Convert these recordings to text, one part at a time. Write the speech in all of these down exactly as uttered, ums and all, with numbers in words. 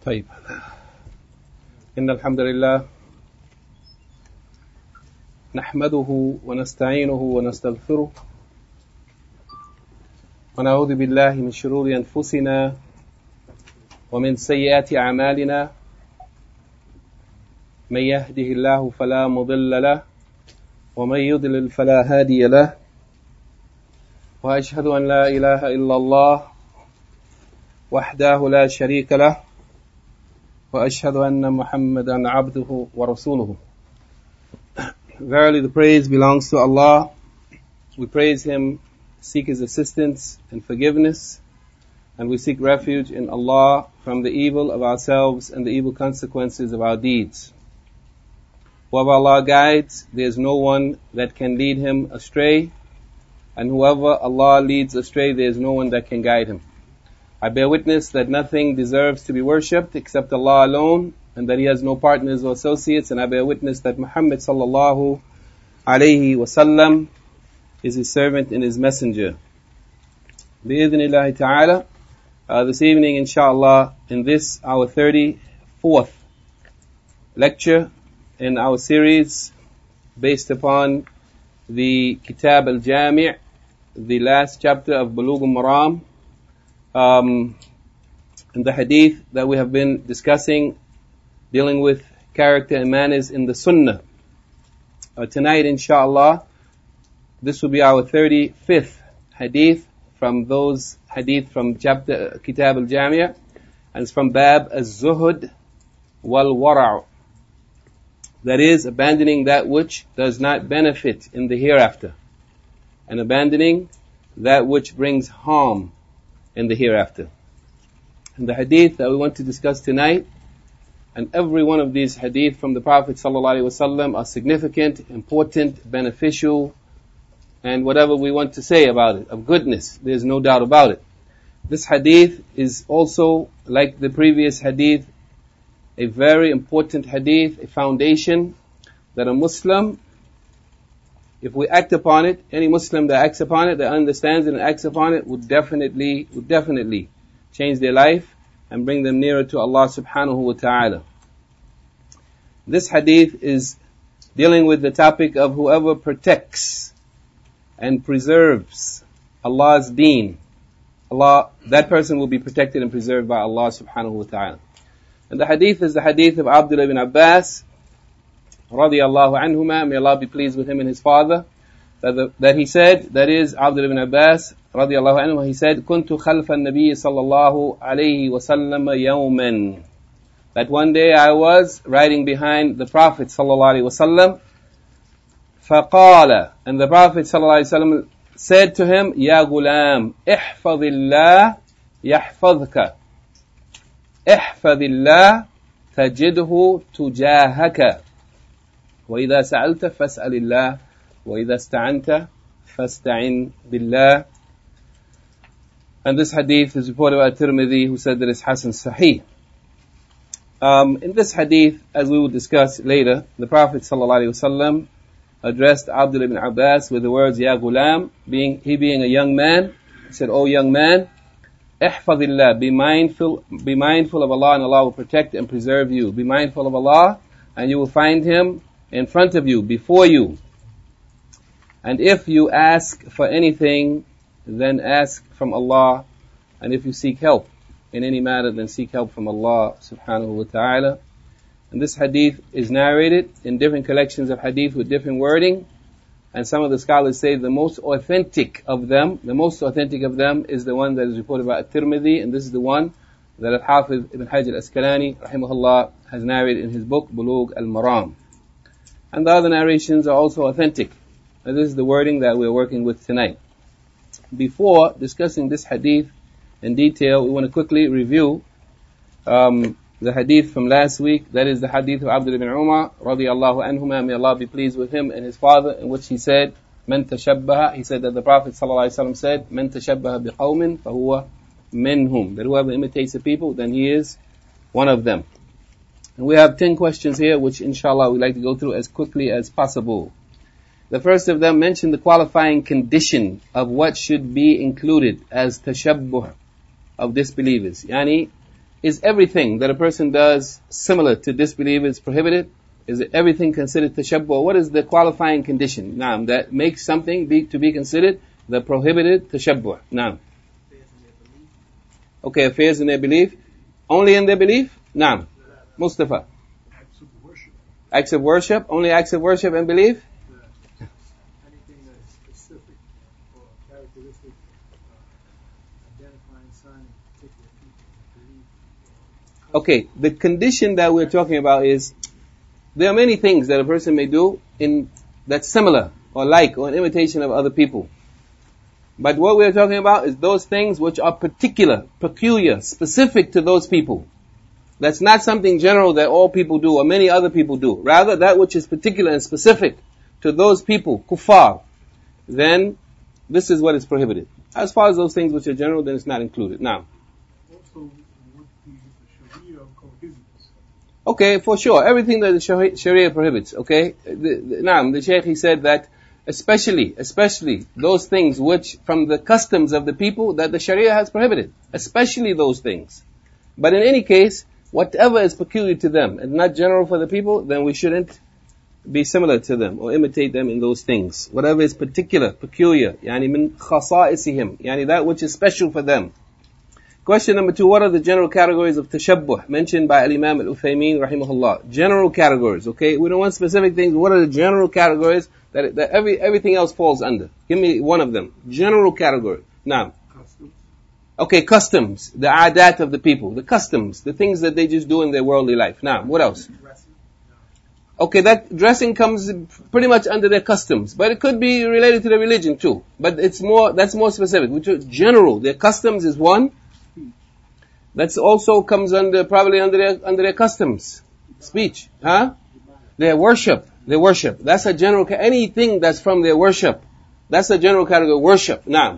طيب إن الحمد لله نحمده ونستعينه ونستغفره ونعوذ بالله من شرور أنفسنا ومن سيئات أعمالنا من يهده الله فلا مضل له ومن يضلل فلا هادي له وأشهد أن لا إله إلا الله وحده لا شريك له وأشهد أن محمدا عبده ورسوله. Verily the praise belongs to Allah. We praise Him, seek His assistance and forgiveness, and we seek refuge in Allah from the evil of ourselves and the evil consequences of our deeds. Whoever Allah guides, there is no one that can lead him astray, and whoever Allah leads astray, there is no one that can guide him. I bear witness that nothing deserves to be worshipped except Allah alone, and that He has no partners or associates, and I bear witness that Muhammad sallallahu alayhi wasallam is His servant and His messenger. Bi-idhnillahi ta'ala, uh, this evening inshallah, in this our thirty-fourth lecture in our series based upon the Kitab al-Jami', the last chapter of Bulugh al-Maram, um, and the hadith that we have been discussing dealing with character and manners in the Sunnah. Uh, tonight, inshallah, this will be our thirty-fifth hadith from those hadith from chapter Kitab al-Jami', and it's from Bab az-Zuhud wal-Wara'. That is, abandoning that which does not benefit in the hereafter, and abandoning that which brings harm in the hereafter. And the hadith that we want to discuss tonight, and every one of these hadith from the Prophet ﷺ are significant, important, beneficial, and whatever we want to say about it, of goodness, there's no doubt about it. This hadith is also, like the previous hadith, a very important hadith, a foundation that a Muslim, if we act upon it, any Muslim that acts upon it, that understands it and acts upon it, would definitely, would definitely change their life and bring them nearer to Allah subhanahu wa ta'ala. This hadith is dealing with the topic of whoever protects and preserves Allah's deen, Allah, that person will be protected and preserved by Allah subhanahu wa ta'ala. And the hadith is the hadith of Abdullah ibn Abbas, radiyallahu anhuma, may Allah be pleased with him and his father, that, the, that he said, that is Abdullah ibn Abbas, radiyallahu anhu, he said, كنت خلف النبي صلى الله عليه وسلم يوما. That one day I was riding behind the Prophet sallallahu alaihi wasallam, فقال, and the Prophet sallallahu alaihi wasallam said to him, يا غلام احفظ الله يحفظك احفظ الله تجده تجاهك وإذا سألت فاسأل الله وإذا استعنت فاستعن بالله. And this hadith is reported by Tirmidhi, who said that it's Hasan Sahih. Um, in this hadith, as we will discuss later, the Prophet ﷺ addressed Abdullah ibn Abbas with the words, Ya Ghulam, being, he being a young man, he said, O young man, ihfadillah, be mindful, be mindful of Allah, and Allah will protect and preserve you. Be mindful of Allah, and you will find Him in front of you, before you. And if you ask for anything, then ask from Allah, and if you seek help in any matter, then seek help from Allah subhanahu wa ta'ala. And this hadith is narrated in different collections of hadith with different wording, and some of the scholars say the most authentic of them, the most authentic of them is the one that is reported by At-Tirmidhi, and this is the one that Al-Hafiz Ibn Hajar Al-Asqalani rahimahullah has narrated in his book Bulugh al-Maram. And the other narrations are also authentic. And this is the wording that we're working with tonight. Before discussing this hadith in detail, we want to quickly review um, the hadith from last week. That is the hadith of Abdullah ibn Umar radiyallahu anhuma, may Allah be pleased with him and his father, in which he said, "Man tashabbaha," he said that the Prophet sallallahu alaihi wasallam said, "Man tashabbaha biqawmin fahuwa minhum," that whoever imitates the people, then he is one of them. And we have ten questions here, which inshallah we'd like to go through as quickly as possible. The first of them mentioned the qualifying condition of what should be included as tashabbuh of disbelievers. Yani, is everything that a person does similar to disbelievers prohibited? Is it everything considered tashabbuh? What is the qualifying condition, naam, that makes something be, to be considered the prohibited tashabbuh? Naam. Okay, affairs in their belief. Only in their belief? Naam. Mustafa. Acts of worship. Acts of worship? Only acts of worship and belief? Yeah. Anything that is specific or characteristic, uh, identifying sign of particular people, belief. Okay, the condition that we're talking about is, there are many things that a person may do in that's similar or like or an imitation of other people. But what we are talking about is those things which are particular, peculiar, specific to those people. That's not something general that all people do or many other people do. Rather, that which is particular and specific to those people, kuffar, then this is what is prohibited. As far as those things which are general, then it's not included. Now, Also, would be the Sharia prohibits. okay, for sure, everything that the Sharia prohibits, okay? The, the, now, the Shaykh, he said that especially, especially those things which, from the customs of the people that the Sharia has prohibited. Especially those things. But in any case, whatever is peculiar to them and not general for the people, then we shouldn't be similar to them or imitate them in those things. Whatever is particular, peculiar, yani min khasa'isihim, yani that which is special for them. Question number two, what are the general categories of tashabbuh mentioned by Al-Imam Al-Uthaymeen rahimahullah? General categories, okay? We don't want specific things. What are the general categories that, that every, everything else falls under? Give me one of them. General category. Now. Customs. Okay, customs. The adat of the people. The customs. The things that they just do in their worldly life. Now, what else? Dressing. Okay, that dressing comes pretty much under their customs. But it could be related to their religion too. But it's more, that's more specific. Which is general. Their customs is one. That's also comes under, probably under their, under their customs. Speech. Huh? Their worship. Their worship. That's a general, anything that's from their worship. That's a general category. Worship. Now.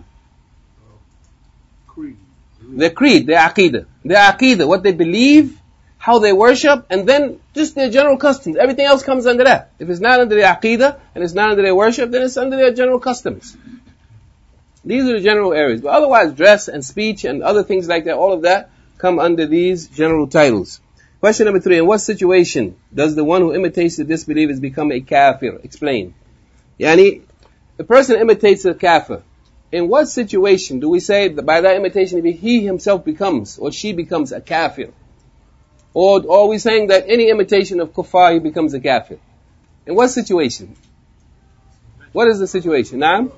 Creed. Their creed. Their aqidah. Their aqidah. What they believe. How they worship. And then just their general customs. Everything else comes under that. If it's not under their aqidah, and it's not under their worship, then it's under their general customs. These are the general areas. But otherwise, dress and speech and other things like that, all of that, come under these general titles. Question number three, in what situation does the one who imitates the disbelievers become a kafir? Explain. Yani, the person imitates a kafir. In what situation do we say that by that imitation he himself becomes or she becomes a kafir? Or, or are we saying that any imitation of kuffar he becomes a kafir? In what situation? What is the situation? Naam?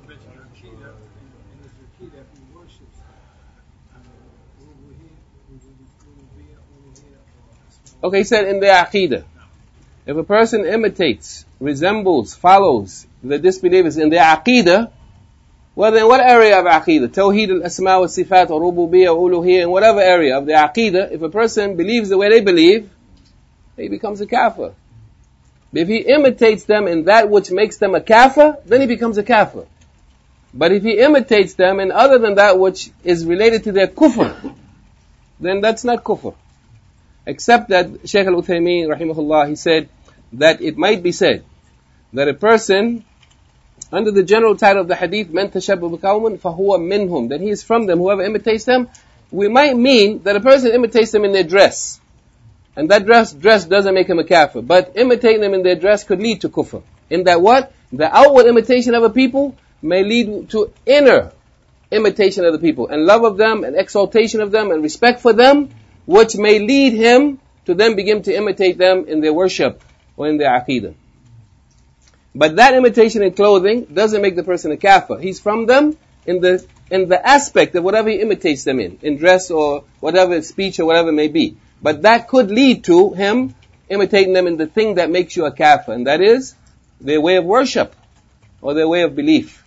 Okay, he said in their aqidah. If a person imitates, resembles, follows the disbelievers in their aqidah, well then what area of aqidah? Tawheed al-asma wa sifat or rububiyyah or uluhiyyah, in whatever area of the aqidah, if a person believes the way they believe, he becomes a kafir. If he imitates them in that which makes them a kafir, then he becomes a kafir. But if he imitates them in other than that which is related to their kufr, then that's not kufr. Except that Shaykh Al-Uthaymeen rahimahullah, he said that it might be said that a person, under the general title of the hadith, man tashabbaha biqawmin fahuwa minhum, that he is from them, whoever imitates them, we might mean that a person imitates them in their dress. And that dress, dress doesn't make him a kafir. But imitating them in their dress could lead to kufr. In that what? The outward imitation of a people may lead to inner imitation of the people. And love of them, and exaltation of them, and respect for them, which may lead him to then begin to imitate them in their worship or in their aqidah. But that imitation in clothing doesn't make the person a kafir. He's from them in the in the aspect of whatever he imitates them in, in dress or whatever, speech or whatever it may be. But that could lead to him imitating them in the thing that makes you a kafir, and that is their way of worship or their way of belief.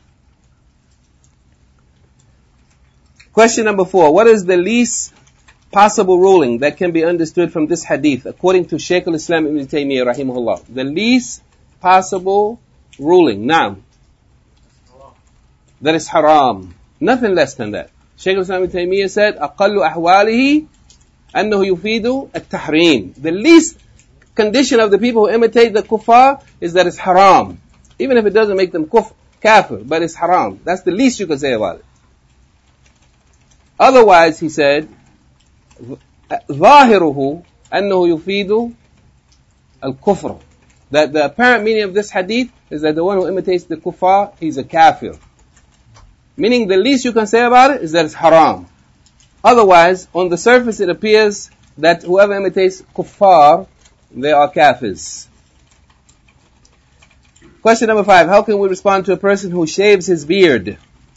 Question number four, what is the least possible ruling that can be understood from this hadith according to Shaykh al-Islam Ibn Taymiyyah rahimahullah? The least possible ruling, naam, that is haram, nothing less than that. Shaykh al-Islam Ibn Taymiyyah said أقل أحواله أنه يفيد التحريم. The least condition of the people who imitate the kuffar is that it's haram, even if it doesn't make them kufr, kafir, but it's haram. That's the least you could say about it. Otherwise, he said, ظاهره أنه يفيد الكفر. That the apparent meaning of this hadith is that the one who imitates the kuffar, he's a kafir. Meaning the least you can say about it is that it's haram. Otherwise, on the surface it appears that whoever imitates kuffar, they are kafirs. Question number five. How can we respond to a person who shaves his beard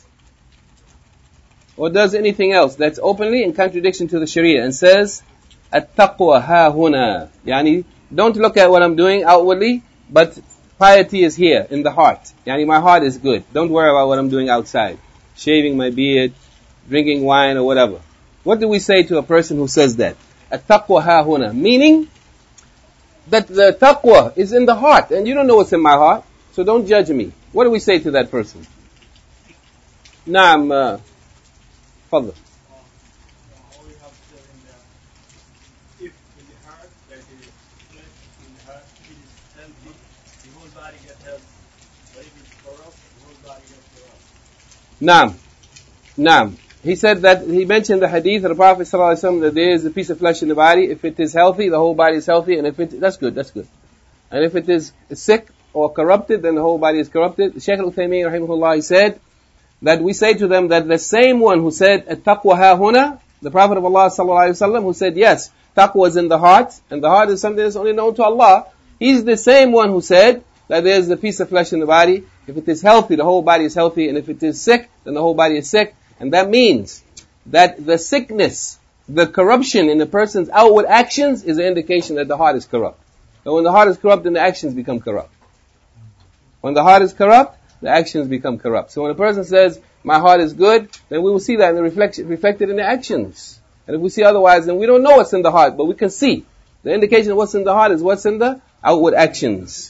or does anything else that's openly in contradiction to the Sharia and says, "At-taqwa ha huna"? Yani, don't look at what I'm doing outwardly, but piety is here in the heart. Yani, my heart is good. Don't worry about what I'm doing outside. Shaving my beard, drinking wine or whatever. What do we say to a person who says that? At-taqwa ha huna. Meaning that the taqwa is in the heart and you don't know what's in my heart. So don't judge me. What do we say to that person? Naam, uh, Fadl. All we have to tell him that if in the heart, that it is flesh in the heart, it is healthy, the whole body gets healthy. But if it's corrupt, the whole body gets corrupt. Naam. Naam. He said that, he mentioned the hadith of the Prophet ﷺ that there is a piece of flesh in the body. If it is healthy, the whole body is healthy. And if it, that's good, that's good. And if it is sick or corrupted, then the whole body is corrupted. Shaykh al-Uthaymeen, rahimahullah, he said that we say to them that the same one who said, "At-taqwa ha huna," the Prophet of Allah sallallahu alaihi wasallam, who said, yes, taqwa is in the heart, and the heart is something that's only known to Allah. He's the same one who said that there's a piece of flesh in the body. If it is healthy, the whole body is healthy, and if it is sick, then the whole body is sick. And that means that the sickness, the corruption in the person's outward actions is an indication that the heart is corrupt. So when the heart is corrupt, then the actions become corrupt. When the heart is corrupt, the actions become corrupt. So when a person says, my heart is good, then we will see that in the reflection, reflected in the actions. And if we see otherwise, then we don't know what's in the heart, but we can see. The indication of what's in the heart is what's in the outward actions.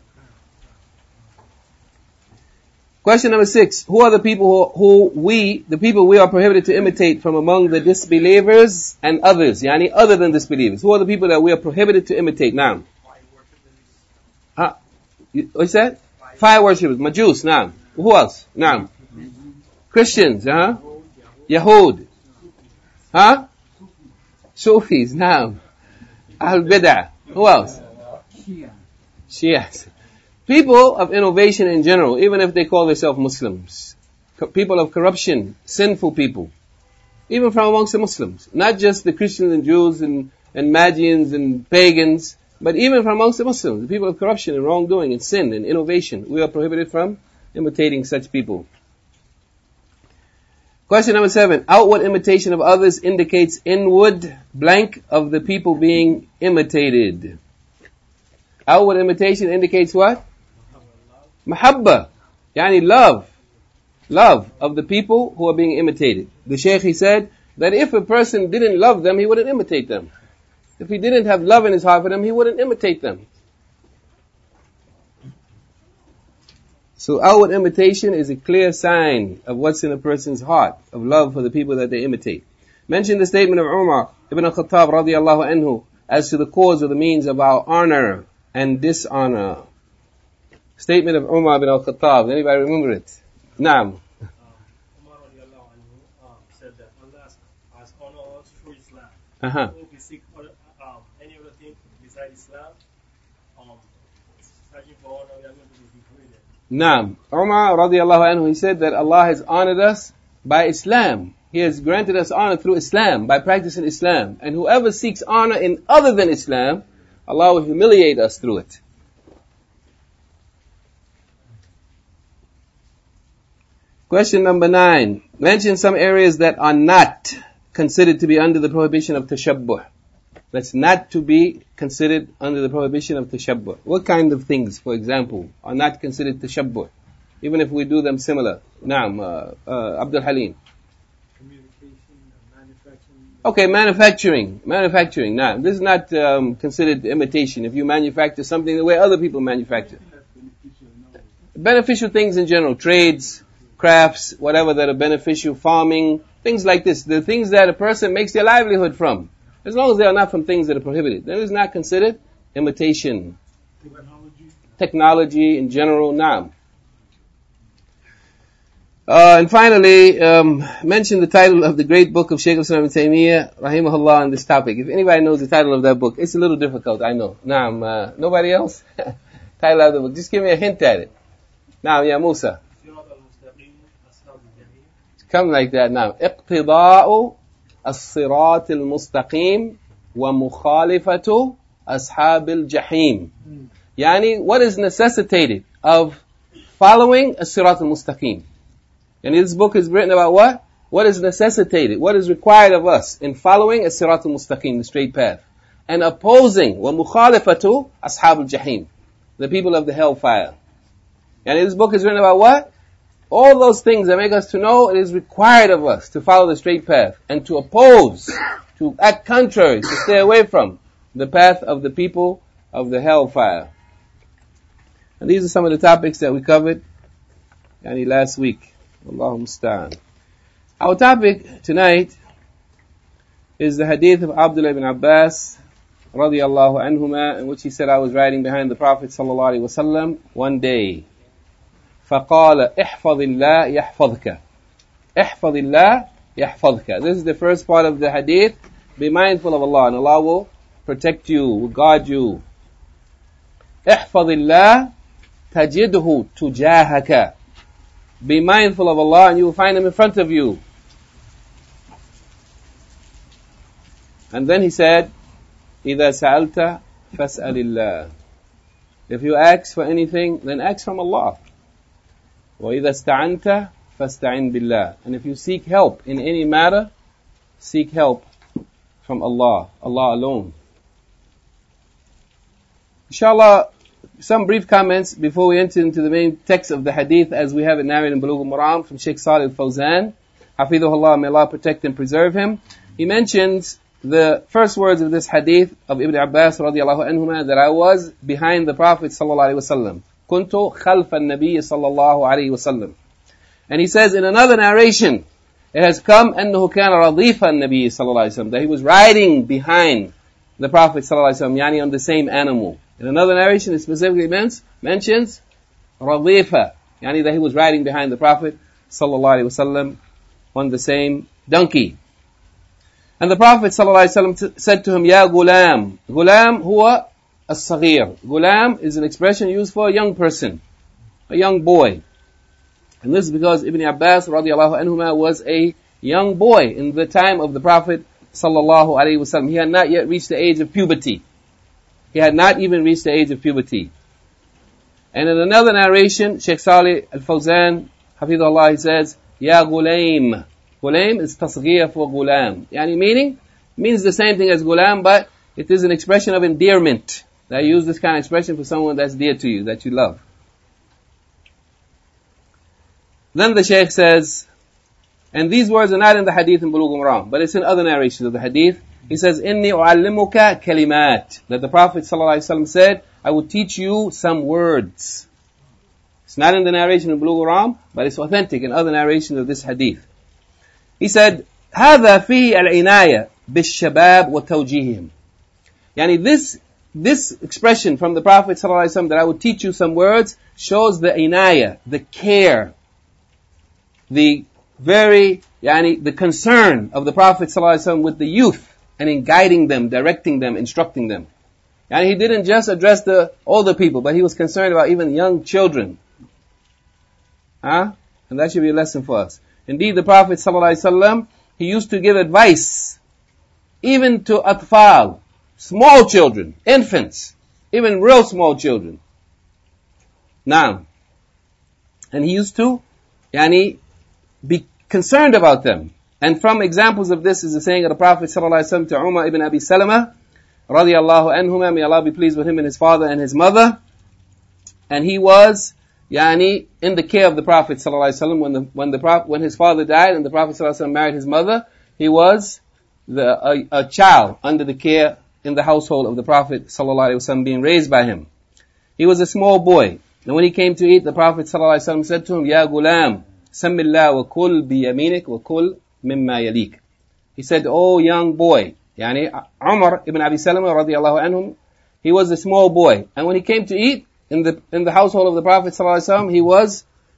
Question number six. Who are the people who, who we, the people we are prohibited to imitate from among the disbelievers and others? Yani other than disbelievers. Who are the people that we are prohibited to imitate now? Huh? What's that? Fire worshippers. Majus, naam. Who else? Naam. Christians, huh? Yahud. Huh? Sufis, naam. Al-Bid'ah. Who else? Shia. Shias. People of innovation in general, even if they call themselves Muslims. Co- people of corruption, sinful people. Even from amongst the Muslims. Not just the Christians and Jews and, and Magians and pagans, but even from amongst the Muslims. The people of corruption and wrongdoing and sin and innovation. We are prohibited from imitating such people. Question number seven. Outward imitation of others indicates inward blank of the people being imitated. Outward imitation indicates what? Mahabba. Yani love. Love of the people who are being imitated. The Shaykh, he said that if a person didn't love them, he wouldn't imitate them. If he didn't have love in his heart for them, he wouldn't imitate them. So outward imitation is a clear sign of what's in a person's heart, of love for the people that they imitate. Mention the statement of Umar ibn al-Khattab radiyallahu anhu as to the cause or the means of our honor and dishonor. Statement of Umar ibn al-Khattab. Anybody remember it? Naam. Um, Umar radiallahu anhu um, said that Allah has honored us through Islam. Uh-huh. So if we seek other, um, any other thing besides Islam, um, searching for honor, we are going to be degraded. Naam. Umar radiallahu anhu, he said that Allah has honored us by Islam. He has granted us honor through Islam, by practicing Islam. And whoever seeks honor in other than Islam, Allah will humiliate us through it. Question number nine. Mention some areas that are not considered to be under the prohibition of tashabbuh. That's not to be considered under the prohibition of tashabbuh. What kind of things, for example, are not considered tashabbuh? Even if we do them similar. Naam, uh, uh, Abdul Halim. Communication, manufacturing. Okay, manufacturing. Manufacturing. Nah, this is not um, considered imitation. If you manufacture something the way other people manufacture. Beneficial things in general. Trades, crafts, whatever that are beneficial, farming, things like this. The things that a person makes their livelihood from. As long as they are not from things that are prohibited. Then it is not considered imitation. Technology. Technology in general, naam. Uh, and finally, um, mention the title of the great book of Shaykh al-Islam ibn Taymiyyah, rahimahullah, on this topic. If anybody knows the title of that book, it's a little difficult, I know. Naam, uh, nobody else? Title of the book. Just give me a hint at it. Naam, ya Musa. Come like that now. اقتضاء الصراط المستقيم ومخالفة أصحاب الجحيم. Yani, what is necessitated of following الصراط المستقيم? And this book is written about what? What is necessitated, what is required of us in following الصراط المستقيم, the straight path, and opposing ومخالفة أصحاب الجحيم, the people of the hellfire. And this book is written about what? All those things that make us to know it is required of us to follow the straight path and to oppose, to act contrary, to stay away from the path of the people of the hellfire. And these are some of the topics that we covered yani, last week. Allahu musta'an. Our topic tonight is the hadith of Abdullah ibn Abbas radiyallahu anhuma, in which he said, I was riding behind the Prophet sallallahu alaihi wasallam one day. فَقَالَ احْفَظِ اللَّهِ يَحْفَظْكَ احْفَظِ اللَّهِ يَحْفَظْكَ. This is the first part of the hadith. Be mindful of Allah and Allah will protect you, will guard you. احْفَظِ اللَّهِ تَجِدْهُ تُجَاهَكَ. Be mindful of Allah and you will find Him in front of you. And then he said, إِذَا سَأَلْتَ فَاسْأَلِ اللَّهِ. If you ask for anything, then ask from Allah. وَإِذَا اسْتَعَنْتَ فَاسْتَعِنْ بِاللَّهِ. And if you seek help in any matter, seek help from Allah, Allah alone. Inshallah, some brief comments before we enter into the main text of the hadith as we have it narrated in Bulugh al-Maram from Shaykh Salih al-Fawzan. Hafidhahullah, may Allah protect and preserve him. He mentions the first words of this hadith of Ibn Abbas radiyallahu anhuma, that I was behind the Prophet sallallahu alaihi wasallam. Kuntu khalfa an-nabiy sallallahu alaihi wasallam. And he says in another narration, it has come أنه كان رضيف النبي صلى الله عليه وسلم, that he was riding behind the Prophet sallallahu alaihi wasallam, yani on the same animal. In another narration, it specifically means, mentions radifa, yani that he was riding behind the Prophet sallallahu alaihi wasallam on the same donkey. And the Prophet sallallahu alaihi wasallam said to him, Ya gulam. Gulam huwa as-saghir. Gulam is an expression used for a young person, a young boy. And this is because Ibn Abbas radiallahu anhuma was a young boy in the time of the Prophet sallallahu alaihi wasallam. He had not yet reached the age of puberty. He had not even reached the age of puberty. And in another narration, Shaykh Salih al-Fawzan, hafidhahullah, he says, Ya gulaim. Gulaim is tasghir for gulam. Yani meaning, means the same thing as gulam, but it is an expression of endearment. I use this kind of expression for someone that's dear to you, that you love. Then the Shaykh says, and these words are not in the hadith in Bulugh al-Maram, but it's in other narrations of the hadith. He says, Inni u'allimuka kalimat. That the Prophet ﷺ said, I will teach you some words. It's not in the narration in Bulugh al-Maram, but it's authentic in other narrations of this hadith. He said, هذا فيه العناية بالشباب وتوجيههم. Yani this, this expression from the Prophet ﷺ that I will teach you some words shows the inayah, the care, the very, yani the concern of the Prophet ﷺ with the youth and in guiding them, directing them, instructing them. And he didn't just address the older people, but he was concerned about even young children. Huh? And that should be a lesson for us. Indeed, the Prophet ﷺ, he used to give advice, even to atfal, small children, infants, even real small children. Now, and he used to, yani, be concerned about them. And from examples of this is the saying of the Prophet ﷺ to Umar ibn Abi Salama, radiyallahu anhuma, may Allah be pleased with him and his father and his mother. And he was, yani, in the care of the Prophet ﷺ when the, when the Prophet, when his father died and the Prophet ﷺ married his mother, he was the, a, a child under the care in the household of the Prophet ﷺ being raised by him. He was a small boy. And when he came to eat, the Prophet ﷺ said to him, Ya gulam, Sammillah wa kul bi yaminik wa kul mimma yalik. He said, oh young boy, yani Umar ibn Abi Salama radiyallahu anhum, he was a small boy. And when he came to eat in the in the household of the Prophet sallallahu alaihi wasallam, he was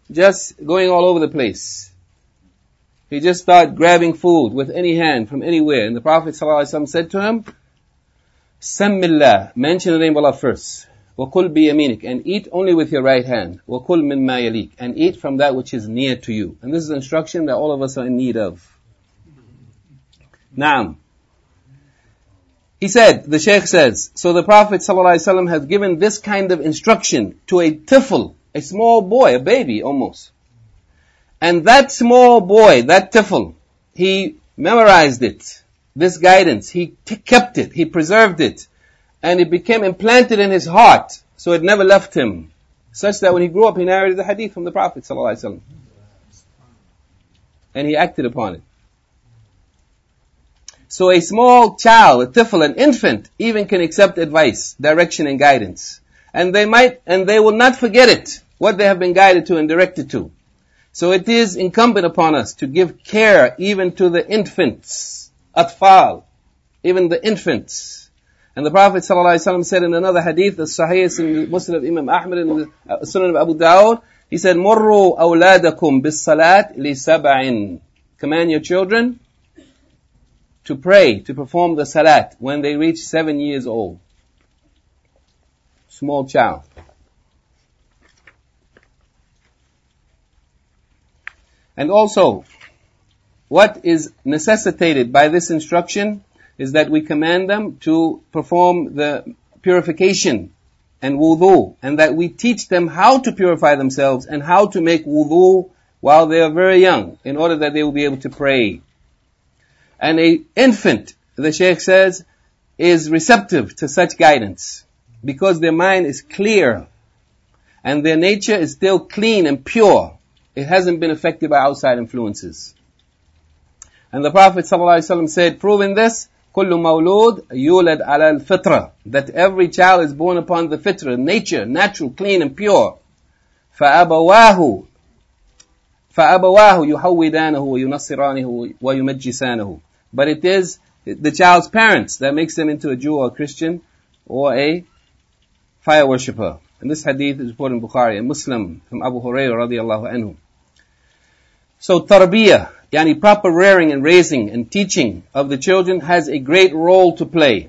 just going all over the place. He just started grabbing food with any hand from anywhere. And the Prophet ﷺ said to him, Sammillah, mention the name of Allah first. وَكُلْ بِيَمِينِكَ, and eat only with your right hand. وَكُلْ مِمَّا يَلِيكَ, and eat from that which is near to you. And this is an instruction that all of us are in need of. Naam. He said, the Shaykh says, so the Prophet ﷺ has given this kind of instruction to a tifl, a small boy, a baby almost. And that small boy, that tifl, he memorized it, this guidance. He t- kept it, he preserved it. And it became implanted in his heart, so it never left him. Such that when he grew up, he narrated the hadith from the Prophet ﷺ. And he acted upon it. So a small child, a tifl, an infant, even can accept advice, direction and guidance. And they might, and they will not forget it, what they have been guided to and directed to. So it is incumbent upon us to give care even to the infants, atfal, even the infants. And the Prophet ﷺ said in another hadith, the Sahih in Muslim of Imam Ahmad and the Sunan of Abu Dawud, he said, Murru awladakum bis salat li sab'in. Command your children to pray, to perform the salat when they reach seven years old. Small child. And also, what is necessitated by this instruction is that we command them to perform the purification and wudu, and that we teach them how to purify themselves and how to make wudu while they are very young, in order that they will be able to pray. And a infant, the Shaykh says, is receptive to such guidance, because their mind is clear, and their nature is still clean and pure. It hasn't been affected by outside influences. And the Prophet ﷺ said, proving this, كُلُّ مَوْلُودٍ يُولَدْ عَلَى الْفِطْرَةِ, that every child is born upon the fitra, nature, natural, clean and pure. فَأَبَوَاهُ فَأَبَوَاهُ يُحَوِّدَانَهُ وَيُنَصِّرَانِهُ وَيُمَجِّسَانَهُ. But it is the child's parents that makes them into a Jew or a Christian or a fire worshipper. And this hadith is reported in Bukhari and Muslim from Abu Hurairah radiallahu anhu. So tarbiyah, yani proper rearing and raising and teaching of the children, has a great role to play.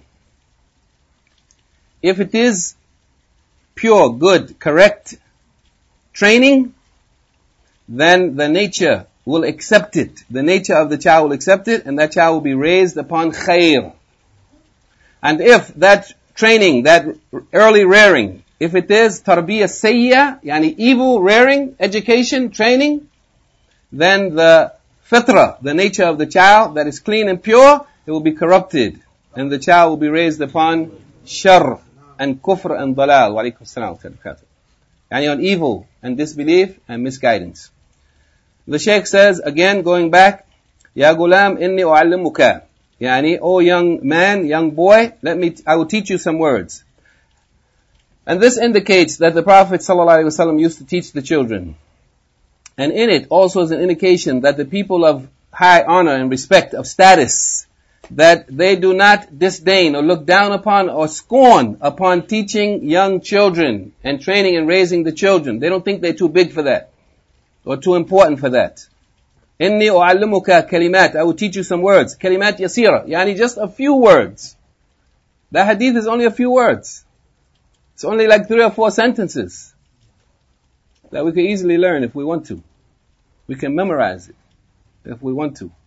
If it is pure, good, correct training, then the nature will accept it. The nature of the child will accept it, and that child will be raised upon khair. And if that training, that early rearing, if it is tarbiyah sayya, yani evil rearing, education, training, then the fitra, the nature of the child that is clean and pure, it will be corrupted. And the child will be raised upon shar and kufr and dalal. Wa alaikum assalam wa barakatuh. Yani on evil and disbelief and misguidance. The Shaykh says, again going back, Ya gulam inni u'allimuka. Yani, oh young man, young boy, let me, I will teach you some words. And this indicates that the Prophet ﷺ used to teach the children. And in it also is an indication that the people of high honor and respect, of status, that they do not disdain or look down upon or scorn upon teaching young children and training and raising the children. They don't think they're too big for that or too important for that. Inni u'allimuka kalimat. I will teach you some words. Kalimat yasira. Yani just a few words. The hadith is only a few words. It's only like three or four sentences that we can easily learn if we want to. We can memorize it if we want to.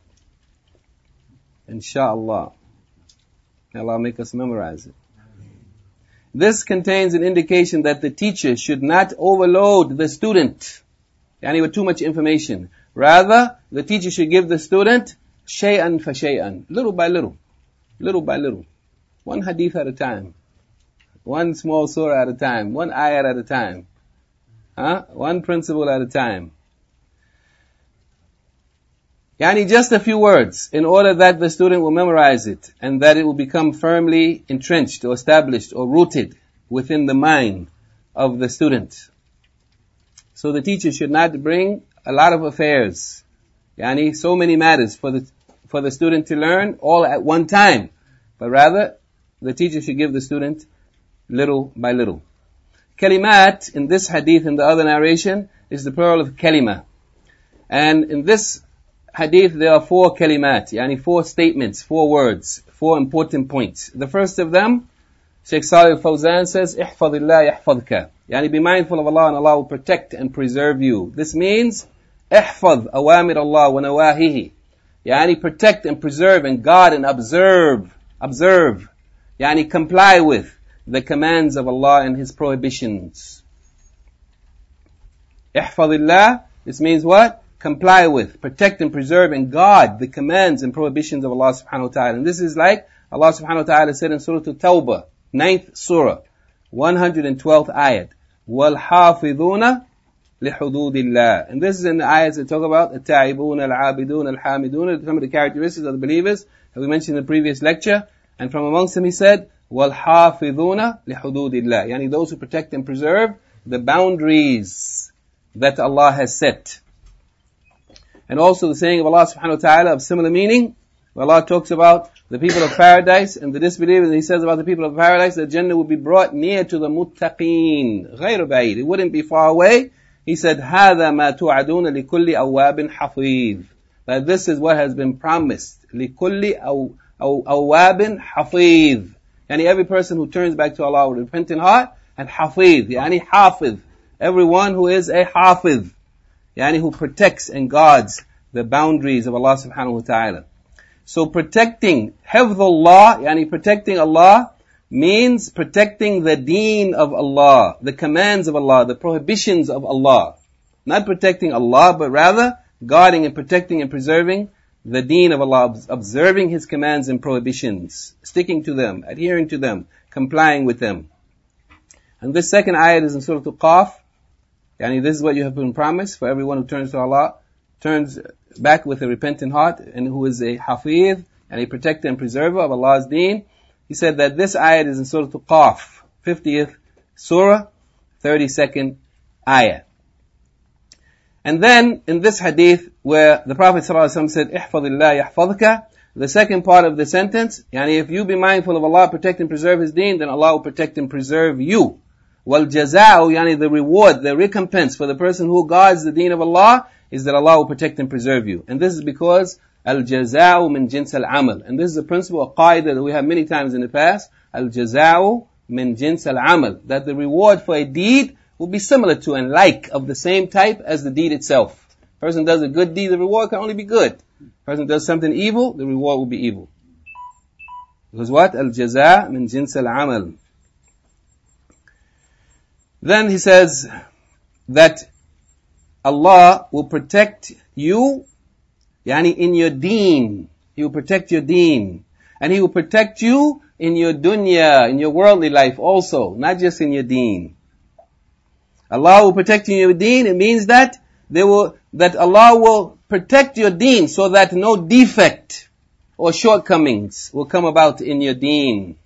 Inshallah. May Allah make us memorize it. This contains an indication that the teacher should not overload the student, yani with too much information. Rather, the teacher should give the student shay'an fa shay'an, little by little, little by little, one hadith at a time, one small surah at a time, one ayat at a time, huh? One principle at a time. Yani just a few words, in order that the student will memorize it and that it will become firmly entrenched or established or rooted within the mind of the student. So the teacher should not bring a lot of affairs, yani so many matters for the for the student to learn all at one time, but rather the teacher should give the student little by little. Kalimat in this hadith and the other narration is the plural of kalima. And in this hadith there are four kalimat, yani four statements, four words, four important points. The first of them, Shaykh Salih al-Fawzan says, احفظ الله يحفظك. Yani be mindful of Allah and Allah will protect and preserve you. This means, احفظ أوامر الله ونواهيه. Yani protect and preserve and guard and observe, observe. Yani comply with the commands of Allah and His prohibitions. احفظ الله, this means what? Comply with, protect and preserve and guard the commands and prohibitions of Allah subhanahu wa ta'ala. And this is like Allah subhanahu wa ta'ala said in Surah At-Tawbah, ninth surah, one hundred twelfth ayat. وَالْحَافِظُونَ لِحُدُودِ اللَّهِ. And this is in the ayats that talk about التَّائِبُونَ الْعَابِدُونَ الْحَامِدُونَ, some of the characteristics of the believers that we mentioned in the previous lecture. And from amongst them he said, وَالْحَافِظُونَ لِحُدُودِ اللَّهِ. Yani those who protect and preserve the boundaries that Allah has set. And also the saying of Allah subhanahu wa ta'ala of similar meaning, where Allah talks about the people of paradise and the disbelievers, and He says about the people of paradise that Jannah will be brought near to the muttaqeen, غير بعيد, it wouldn't be far away. He said, هذا ما توعدون لكل أواب حفيظ. That this is what has been promised. لكل أو أو أواب حفيظ. Yani every person who turns back to Allah with a repentant heart, and حفيظ, yani حافظ. Everyone who is a حافظ, yani who protects and guards the boundaries of Allah subhanahu wa ta'ala. So protecting, hifdhullah, yani protecting Allah, means protecting the deen of Allah, the commands of Allah, the prohibitions of Allah. Not protecting Allah, but rather guarding and protecting and preserving the deen of Allah, observing His commands and prohibitions, sticking to them, adhering to them, complying with them. And this second ayat is in Surah Al-Qaf. Yani this is what you have been promised for everyone who turns to Allah, turns back with a repentant heart, and who is a hafiz, and a protector and preserver of Allah's deen. He said that this ayat is in Surah Al-Qaf, fiftieth surah, thirty-second ayah. And then, in this hadith, where the Prophet ﷺ said, احفظ الله يحفظك, the second part of the sentence, yani if you be mindful of Allah, protect and preserve His deen, then Allah will protect and preserve you. وَالْجَزَاءُ, yani the reward, the recompense for the person who guards the deen of Allah, is that Allah will protect and preserve you. And this is because al-jaza'u min jins al-amal. And this is a principle, a qaida that we have many times in the past. Al-jaza'u min jins al-amal. That the reward for a deed will be similar to and like of the same type as the deed itself. Person does a good deed, the reward can only be good. Person does something evil, the reward will be evil. Because what? Al-jaza' min jins al-amal. Then he says that Allah will protect you, yani in your deen. He will protect your deen. And He will protect you in your dunya, in your worldly life also, not just in your deen. Allah will protect you in your deen. It means that they will, that Allah will protect your deen so that no defect or shortcomings will come about in your deen.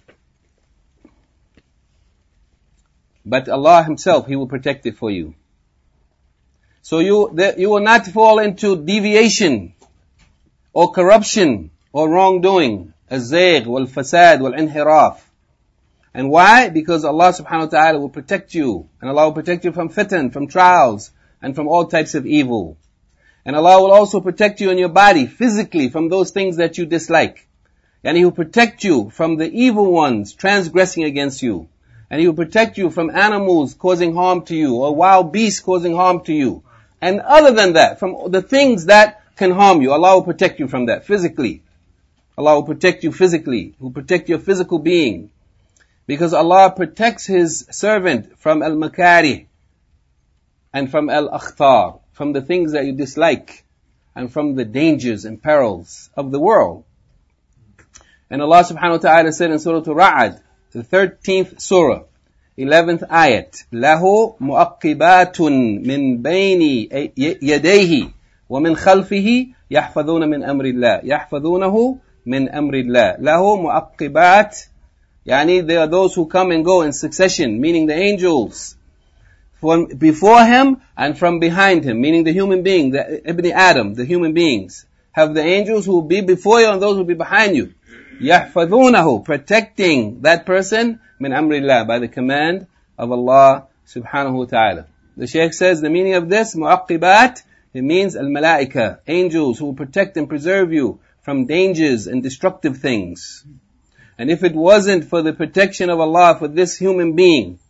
But Allah Himself, He will protect it for you. So you, you will not fall into deviation or corruption or wrongdoing, az-zayg wal-fasad wal-inhiraf. And why? Because Allah subhanahu wa ta'ala will protect you. And Allah will protect you from fitan, from trials, and from all types of evil. And Allah will also protect you in your body, physically, from those things that you dislike. And He will protect you from the evil ones transgressing against you. And He will protect you from animals causing harm to you, or wild beasts causing harm to you. And other than that, from the things that can harm you, Allah will protect you from that physically. Allah will protect you physically. He will protect your physical being. Because Allah protects His servant from al-makari and from al-akhtar, from the things that you dislike and from the dangers and perils of the world. And Allah subhanahu wa ta'ala said in Surah Al-Ra'ad, the thirteenth surah, eleventh ayat, له مؤقبات من بين يديه ومن خلفه يحفظون من أمر الله يحفظونه من أمر الله له مؤقبات, yani there are those who come and go in succession, meaning the angels, from before Him and from behind Him, meaning the human being, the Ibn Adam, the human beings. Have the angels who will be before you and those who will be behind you. يحفظونه, protecting that person min amrillah, by the command of Allah subhanahu wa ta'ala. The Shaykh says the meaning of this, mu'aqqibat, it means al-malaika, angels who will protect and preserve you from dangers and destructive things. And if it wasn't for the protection of Allah for this human being,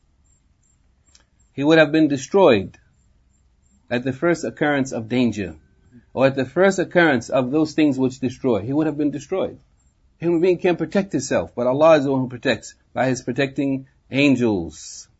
he would have been destroyed at the first occurrence of danger, or at the first occurrence of those things which destroy. He would have been destroyed. A human being can't protect himself, but Allah is the one who protects by His protecting angels.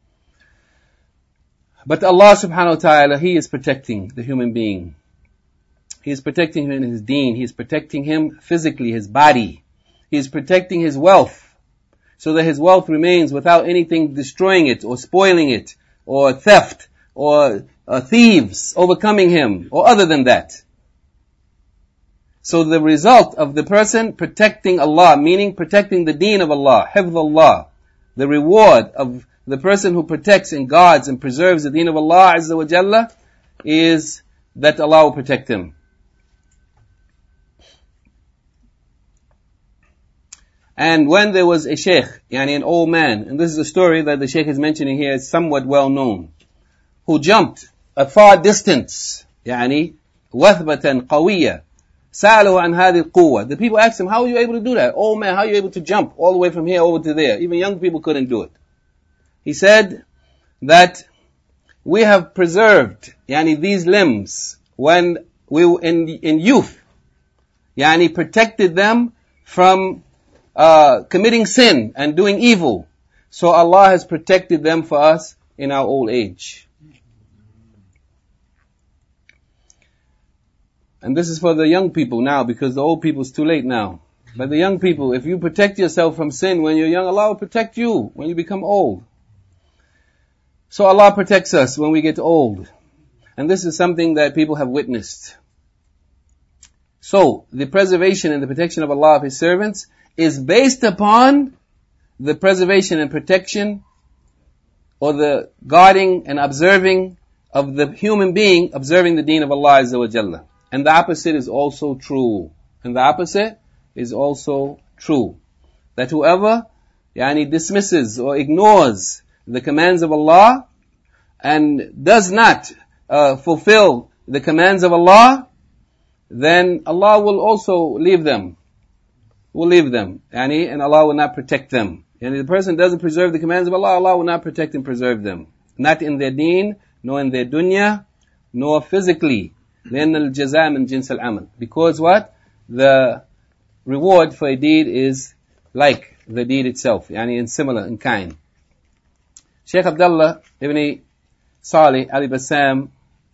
But Allah subhanahu wa ta'ala, He is protecting the human being. He is protecting him in his deen. He is protecting him physically, his body. He is protecting his wealth, so that his wealth remains without anything destroying it, or spoiling it, or theft, or uh, thieves overcoming him, or other than that. So the result of the person protecting Allah, meaning protecting the deen of Allah, hifz Allah, the reward of the person who protects and guards and preserves the deen of Allah Azza wa Jalla, is that Allah will protect him. And when there was a sheikh, yani an old man, and this is a story that the sheikh is mentioning here, is somewhat well known, who jumped a far distance, yani wathbatan qawiyya, sa'aluhu an hadhi al-quwwa. The people asked him, how are you able to do that? Old man, how are you able to jump all the way from here over to there? Even young people couldn't do it. He said that we have preserved, yani these limbs, when we were in, in youth, yani protected them from Uh, committing sin and doing evil. So Allah has protected them for us in our old age. And this is for the young people now, because the old people is too late now. But the young people, if you protect yourself from sin when you're young, Allah will protect you when you become old. So Allah protects us when we get old. And this is something that people have witnessed. So, the preservation and the protection of Allah of His servants is based upon the preservation and protection, or the guarding and observing of the human being, observing the deen of Allah Azza wa Jalla. And the opposite is also true. And the opposite is also true. That whoever, yani, dismisses or ignores the commands of Allah, and does not uh, fulfill the commands of Allah, then Allah will also leave them. Will leave them. Yani, and Allah will not protect them. And if the person doesn't preserve the commands of Allah, Allah will not protect and preserve them. Not in their deen, nor in their dunya, nor physically. لأن الجزاء من جنس العمل. Because what? The reward for a deed is like the deed itself. Yani, and similar in kind. Shaykh Abdullah ibn Salih al-Bassam,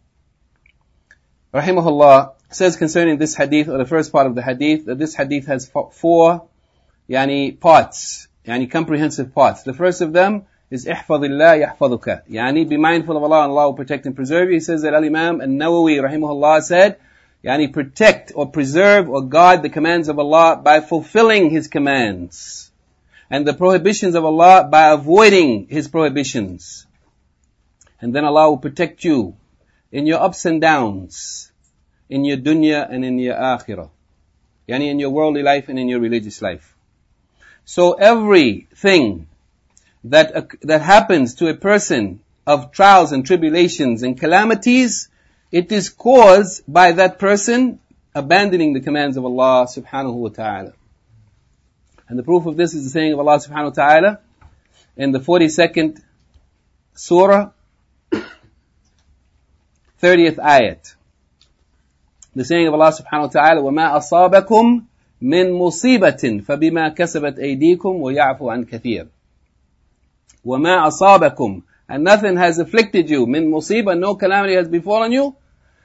rahimahullah, says concerning this hadith, or the first part of the hadith, that this hadith has four yani, parts, yani, comprehensive parts. The first of them is احفظ الله يحفظك, yani, be mindful of Allah and Allah will protect and preserve you. He says that Al-Imam An-Nawawi rahimahullah said, yani, protect or preserve or guard the commands of Allah by fulfilling His commands, and the prohibitions of Allah by avoiding His prohibitions. And then Allah will protect you in your ups and downs, in your dunya and in your akhirah. Yani, in your worldly life and in your religious life. So everything that, uh, that happens to a person of trials and tribulations and calamities, it is caused by that person abandoning the commands of Allah subhanahu wa ta'ala. And the proof of this is the saying of Allah subhanahu wa ta'ala in the forty-second surah, thirtieth ayat. The saying of Allah subhanahu wa ta'ala, وَمَا أَصَابَكُمْ مِن مُصِيبَةٍ فَبِمَا كَسَبَتْ أَيْدِيكُمْ وَيَعْفُ عَنْ كَثِيرٍ. وَمَا أَصَابَكُمْ, and nothing has afflicted you, min musibah, no calamity has befallen you,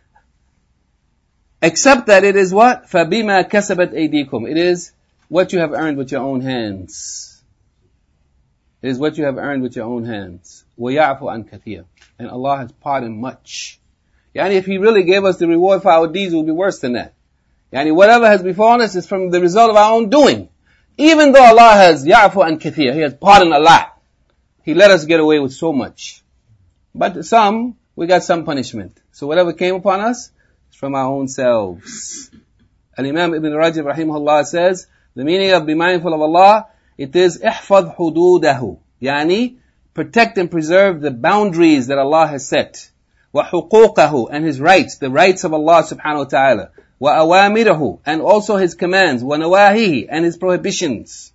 except that it is what? فَبِمَا كَسَبَتْ أَيْدِيكُمْ. It is what you have earned with your own hands. It is what you have earned with your own hands. وَيَعْفُ عَنْ كَثِيرٍ. And Allah has pardoned much. Yani, if He really gave us the reward for our deeds, it would be worse than that. Yani, whatever has befallen us is from the result of our own doing. Even though Allah has ya'fu an kathir, He has pardoned a lot. He let us get away with so much. But some, we got some punishment. So whatever came upon us, is from our own selves. Al-Imam Ibn Rajab rahimahullah says, the meaning of be mindful of Allah, it is ihfad hududahu. Yani, protect and preserve the boundaries that Allah has set. وَحُقُوقَهُ, and His rights, the rights of Allah subhanahu wa ta'ala. وَأَوَامِرَهُ, and also His commands. وَنَوَاهِهِ, and His prohibitions.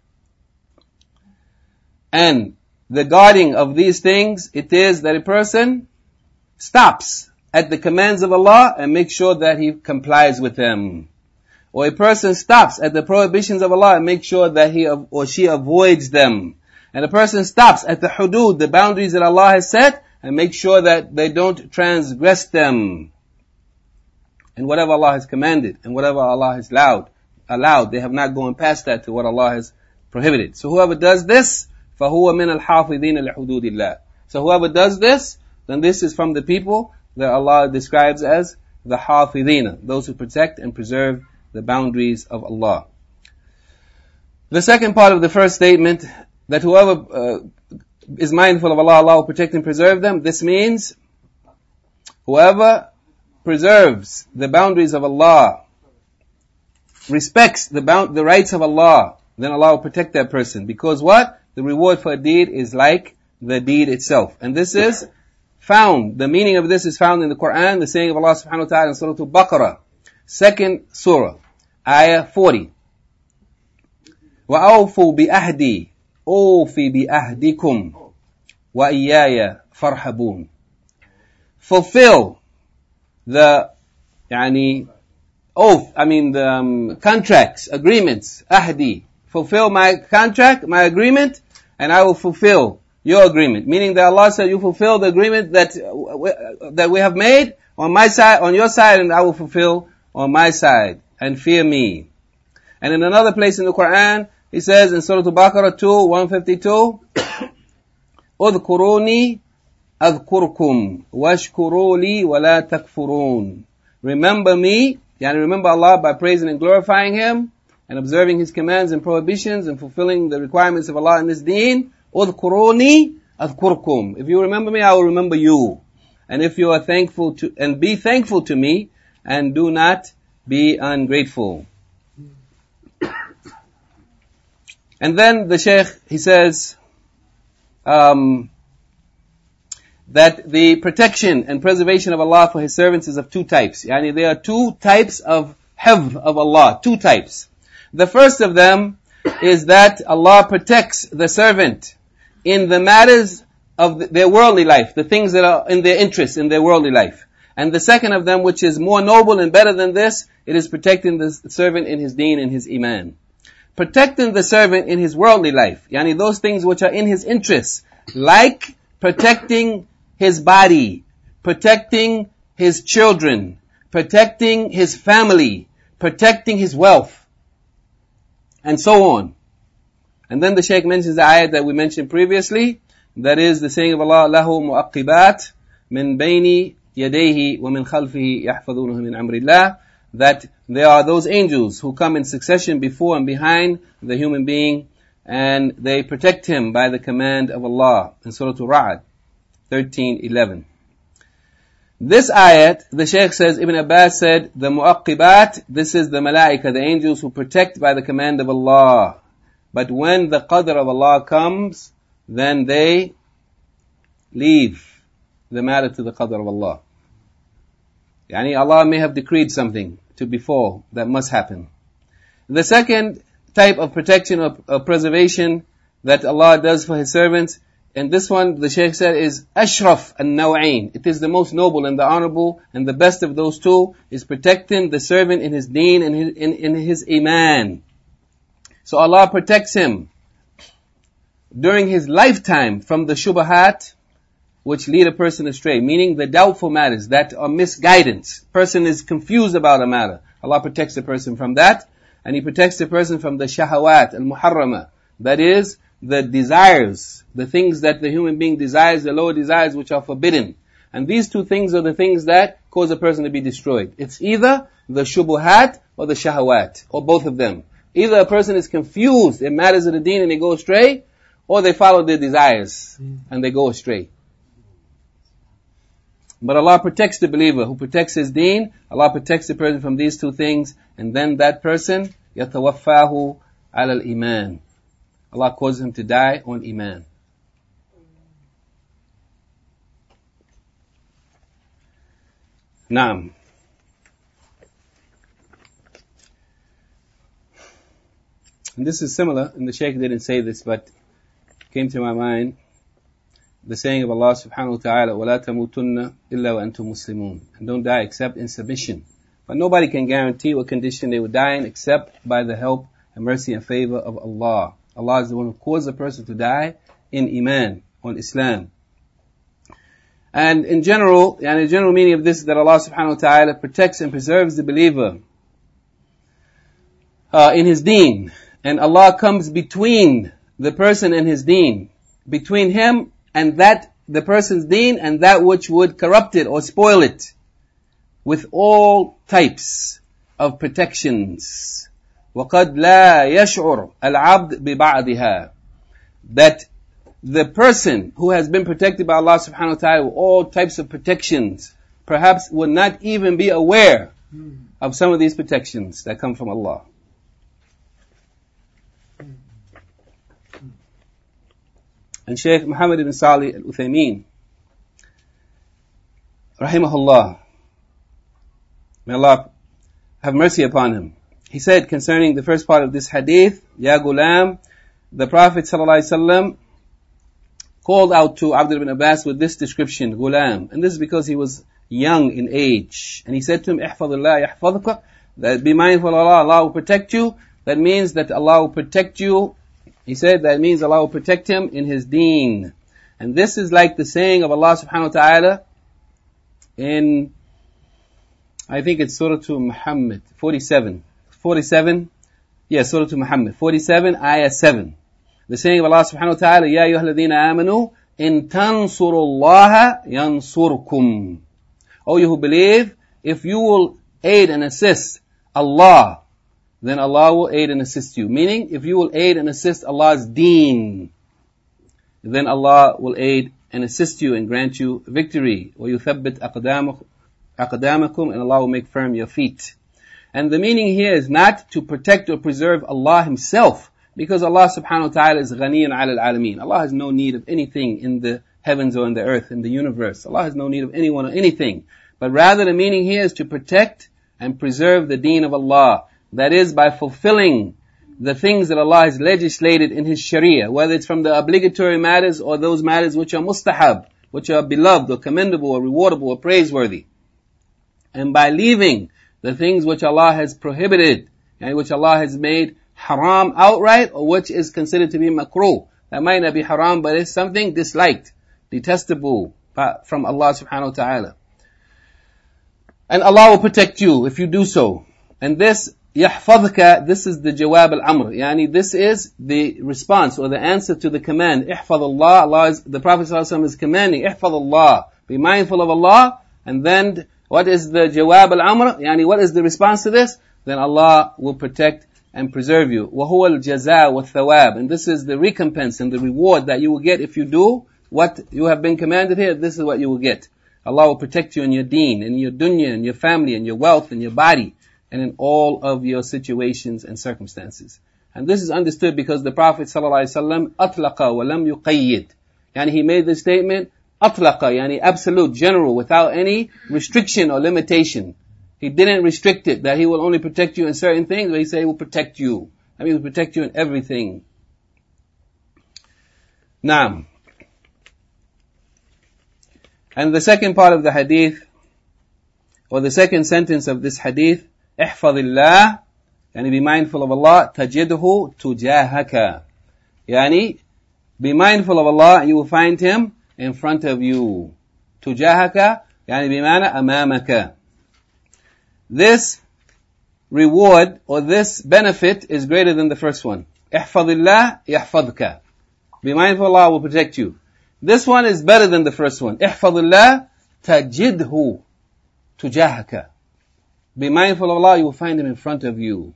And the guarding of these things, it is that a person stops at the commands of Allah and makes sure that he complies with them. Or a person stops at the prohibitions of Allah and makes sure that he or she avoids them. And a person stops at the hudud, the boundaries that Allah has set, and makes sure that they don't transgress them. And whatever Allah has commanded and whatever Allah has allowed, allowed, they have not gone past that to what Allah has prohibited. So whoever does this, فَهُوَ مِنَ الْحَافِظِينَ لِحُدُودِ اللَّهِ. So whoever does this, then this is from the people that Allah describes as the hafidhina, those who protect and preserve the boundaries of Allah. The second part of the first statement, that whoever uh, is mindful of Allah, Allah will protect and preserve them. This means whoever preserves the boundaries of Allah, respects the bound, the rights of Allah, then Allah will protect that person. Because what? The reward for a deed is like the deed itself. And this is found, the meaning of this is found in the Quran, the saying of Allah subhanahu wa ta'ala in Surah Al-Baqarah, second surah, ayah forty. وَأَوْفُوا بِأَهْدِي أُوفِ بِأَهْدِكُمْ وَإِيَّايَ فَارْحَبُونَ. Fulfill the, yani, oath, I mean the um, contracts, agreements, ahdi. Fulfill my contract, my agreement, and I will fulfill your agreement. Meaning that Allah said, you fulfill the agreement that uh, that we have made on my side, on your side, and I will fulfill on my side. And fear me. And in another place in the Quran, He says in Surah Al-Baqarah two, one fifty-two, اذكروني أذكركم واشكروا لي ولا تكفرون. Remember me, yani remember Allah by praising and glorifying Him, and observing His commands and prohibitions, and fulfilling the requirements of Allah in this deen. اذكروني أذكركم. If you remember me, I will remember you. And if you are thankful to, and be thankful to me, and do not be ungrateful. And then the Shaykh, he says, um, that the protection and preservation of Allah for His servants is of two types. Yani there are two types of hifz of Allah, two types. The first of them is that Allah protects the servant in the matters of their worldly life, the things that are in their interest in their worldly life. And the second of them, which is more noble and better than this, it is protecting the servant in his deen and his iman. Protecting the servant in his worldly life, yani those things which are in his interests, like protecting his body, protecting his children, protecting his family, protecting his wealth, and so on. And then the Shaykh mentions the ayat that we mentioned previously, that is the saying of Allah, لَهُ مُؤَقِّبَاتٍ مِنْ بَيْنِ يَدَيْهِ وَمِنْ خَلْفِهِ يَحْفَظُونَهُ مِنْ أَمْرِ اللَّهِ, that there are those angels who come in succession before and behind the human being, and they protect him by the command of Allah. In Surah Al-Ra'd, thirteen eleven. This ayat, the Shaykh says, Ibn Abbas said, the mu'aqqibat, this is the malaika, the angels who protect by the command of Allah. But when the qadr of Allah comes, then they leave the matter to the qadr of Allah. Yani Allah may have decreed something to befall that must happen. The second type of protection or, or preservation that Allah does for His servants, and this one, the Shaykh said, is ashraf an-naw'ain. It is the most noble and the honorable, and the best of those two is protecting the servant in his deen and his, in, in his iman. So Allah protects him during his lifetime from the shubahat, which lead a person astray, meaning the doubtful matters that are misguidance. Person is confused about a matter. Allah protects the person from that, and He protects the person from the shahawat al-muharrama, that is, the desires, the things that the human being desires, the lower desires which are forbidden. And these two things are the things that cause a person to be destroyed. It's either the shubuhat or the shahawat, or both of them. Either a person is confused in matters of the deen and they go astray, or they follow their desires and they go astray. But Allah protects the believer who protects his deen. Allah protects the person from these two things, and then that person, يَتَوَفَّاهُ عَلَى الْإِيمَانِ. Allah causes him to die on iman. Naam. And this is similar, and the Shaykh didn't say this, but came to my mind, the saying of Allah subhanahu wa ta'ala, وَلَا تَمُوتُنَّ إِلَّا وَأَنْتُمْ مُسْلِمُونَ. And don't die except in submission. But nobody can guarantee what condition they will die in except by the help and mercy and favor of Allah. Allah is the one who caused a person to die in Iman, on Islam. And in general, and the general meaning of this is that Allah subhanahu wa ta'ala protects and preserves the believer uh, in his deen. And Allah comes between the person and his deen, between him and that, the person's deen, and that which would corrupt it or spoil it, with all types of protections. وَقَدْ لَا يَشْعُرُ الْعَبْدِ بِبَعْضِهَا. That the person who has been protected by Allah subhanahu wa ta'ala with all types of protections, perhaps would not even be aware of some of these protections that come from Allah. And Shaykh Muhammad ibn Salih al-Uthaymeen, rahimahullah, may Allah have mercy upon him, he said concerning the first part of this hadith, Ya Ghulam, the Prophet sallallahu alaihi wasallam called out to Abdullah ibn Abbas with this description, Ghulam. And this is because he was young in age. And he said to him, Ihfadullah yahfadhuka, that be mindful of Allah, Allah will protect you. That means that Allah will protect you. He said that means Allah will protect him in his deen. And this is like the saying of Allah subhanahu wa ta'ala in, I think it's Surah to Muhammad, forty-seven. forty-seven, yes, Surah to Muhammad, forty-seven, ayah seven. The saying of Allah subhanahu wa ta'ala, Ya ayyuhalladhina amanu, in tansurullaha yansurkum. O you who believe, if you will aid and assist Allah, then Allah will aid and assist you. Meaning, if you will aid and assist Allah's deen, then Allah will aid and assist you and grant you victory. وَيُثَبِّتْ أَقْدَامَكُمْ, and Allah will make firm your feet. And the meaning here is not to protect or preserve Allah Himself, because Allah subhanahu wa ta'ala is ghaniyun ala al-alameen. Allah has no need of anything in the heavens or in the earth, in the universe. Allah has no need of anyone or anything. But rather the meaning here is to protect and preserve the deen of Allah. That is by fulfilling the things that Allah has legislated in His Sharia, whether it's from the obligatory matters or those matters which are mustahab, which are beloved or commendable or rewardable or praiseworthy. And by leaving the things which Allah has prohibited and which Allah has made haram outright, or which is considered to be makruh. That might not be haram, but it's something disliked, detestable from Allah subhanahu wa ta'ala. And Allah will protect you if you do so. And this, yahfadhka, this is the jawab al-amr. Yani this is the response or the answer to the command. Ihfadullah, Allah is, the Prophet sallallahu alaihi wasallam is commanding, Ihfadullah, be mindful of Allah. And then, what is the jawab al-amr? Yani what is the response to this? Then Allah will protect and preserve you. وَهُوَ الْجَزَاءُ وَالثَّوَابُ. And this is the recompense and the reward that you will get if you do what you have been commanded here. This is what you will get. Allah will protect you in your deen, in your dunya, in your family, in your wealth, in your body, and in all of your situations and circumstances. And this is understood because the Prophet ﷺ أطلق وَلَمْ يُقَيِّد. Yani he made this statement, أطلق, yani absolute, general, without any restriction or limitation. He didn't restrict it, that He will only protect you in certain things, but He said He will protect you. I mean, He will protect you in everything. Naam. And the second part of the hadith, or the second sentence of this hadith, احفظ الله, yani be mindful of Allah, تجده تجاهك. Yani, be mindful of Allah and you will find Him in front of you. تجاهك, yani بمعنى أمامك. This reward or this benefit is greater than the first one. احفظ الله يحفظك. Be mindful, Allah will protect you. This one is better than the first one. احفظ الله تجده تجاهك. Be mindful of Allah, you will find Him in front of you.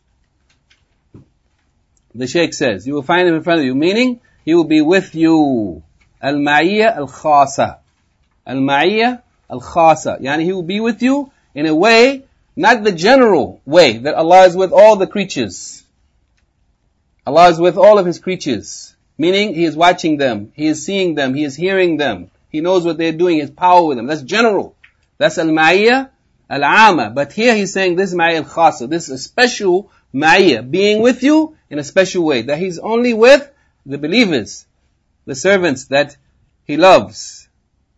The Shaykh says, you will find Him in front of you, meaning He will be with you. Al-Ma'iyya al-Khasa. Al-Ma'iyya al-Khasa. Yani He will be with you in a way, not the general way that Allah is with all the creatures. Allah is with all of His creatures. Meaning, He is watching them, He is seeing them, He is hearing them, He knows what they're doing, His power with them. That's general. That's al-ma'iyya al-'ama. But here he's saying this is ma'iyya al-khasa. This is a special ma'iyya, being with you in a special way. That he's only with the believers, the servants that he loves.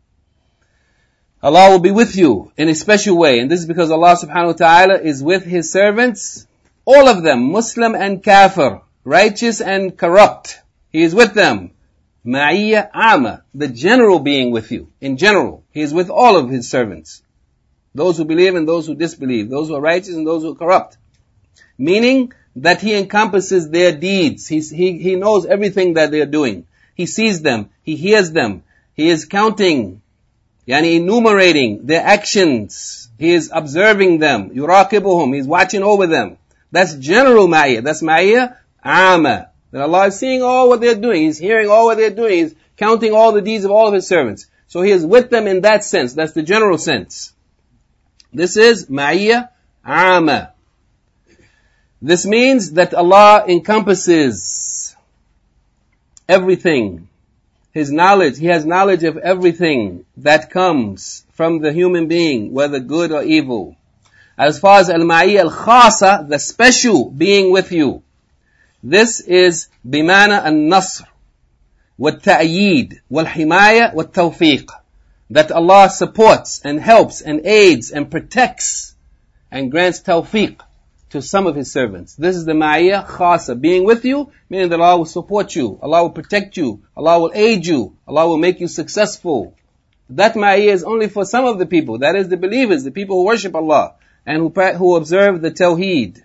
Allah will be with you in a special way. And this is because Allah subhanahu wa ta'ala is with his servants, all of them, Muslim and kafir, righteous and corrupt. He is with them. Ma'iyya ama, the general being with you. In general, he is with all of his servants. Those who believe and those who disbelieve. Those who are righteous and those who are corrupt. Meaning that he encompasses their deeds. He's, he, he knows everything that they are doing. He sees them. He hears them. He is counting, yani enumerating their actions. He is observing them. Yuraqibuhum. He's watching over them. That's general ma'iyya. That's ma'iyya ama. That Allah is seeing all what they're doing. He's hearing all what they're doing. He's counting all the deeds of all of his servants. So he is with them in that sense. That's the general sense. This is ma'iyya ama. This means that Allah encompasses everything. His knowledge, He has knowledge of everything that comes from the human being, whether good or evil. As far as al-ma'iyya al-khasa, the special being with you, this is bimana al-nasr, wal-ta'yid, wal-himaya, wal-tawfiq. That Allah supports and helps and aids and protects and grants tawfiq to some of His servants. This is the ma'iyya khasa, being with you, meaning that Allah will support you, Allah will protect you, Allah will aid you, Allah will make you successful. That ma'iyya is only for some of the people, that is the believers, the people who worship Allah, and who, who observe the tawheed.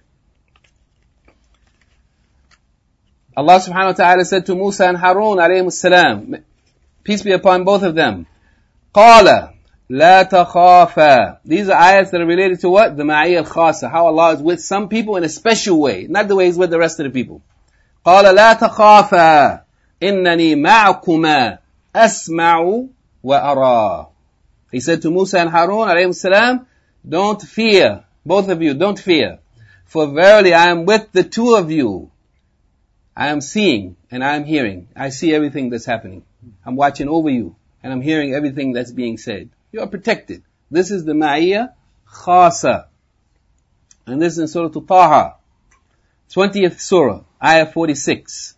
Allah subhanahu wa ta'ala said to Musa and Harun alayhim salam, peace be upon both of them, قَالَ لَا تَخَافَا. These are ayats that are related to what? The ma'iyya al-khasa. How Allah is with some people in a special way. Not the way He's with the rest of the people. قَالَ لَا تَخَافَا إِنَّنِي مَعْكُمَا أَسْمَعُ وَأَرَى. He said to Musa and Harun alayhim salam, don't fear, both of you, don't fear. For verily I am with the two of you. I am seeing and I am hearing. I see everything that's happening. I'm watching over you and I'm hearing everything that's being said. You are protected. This is the ma'iyya khasa. And this is in Surah Taha, twentieth Surah, Ayah forty-six.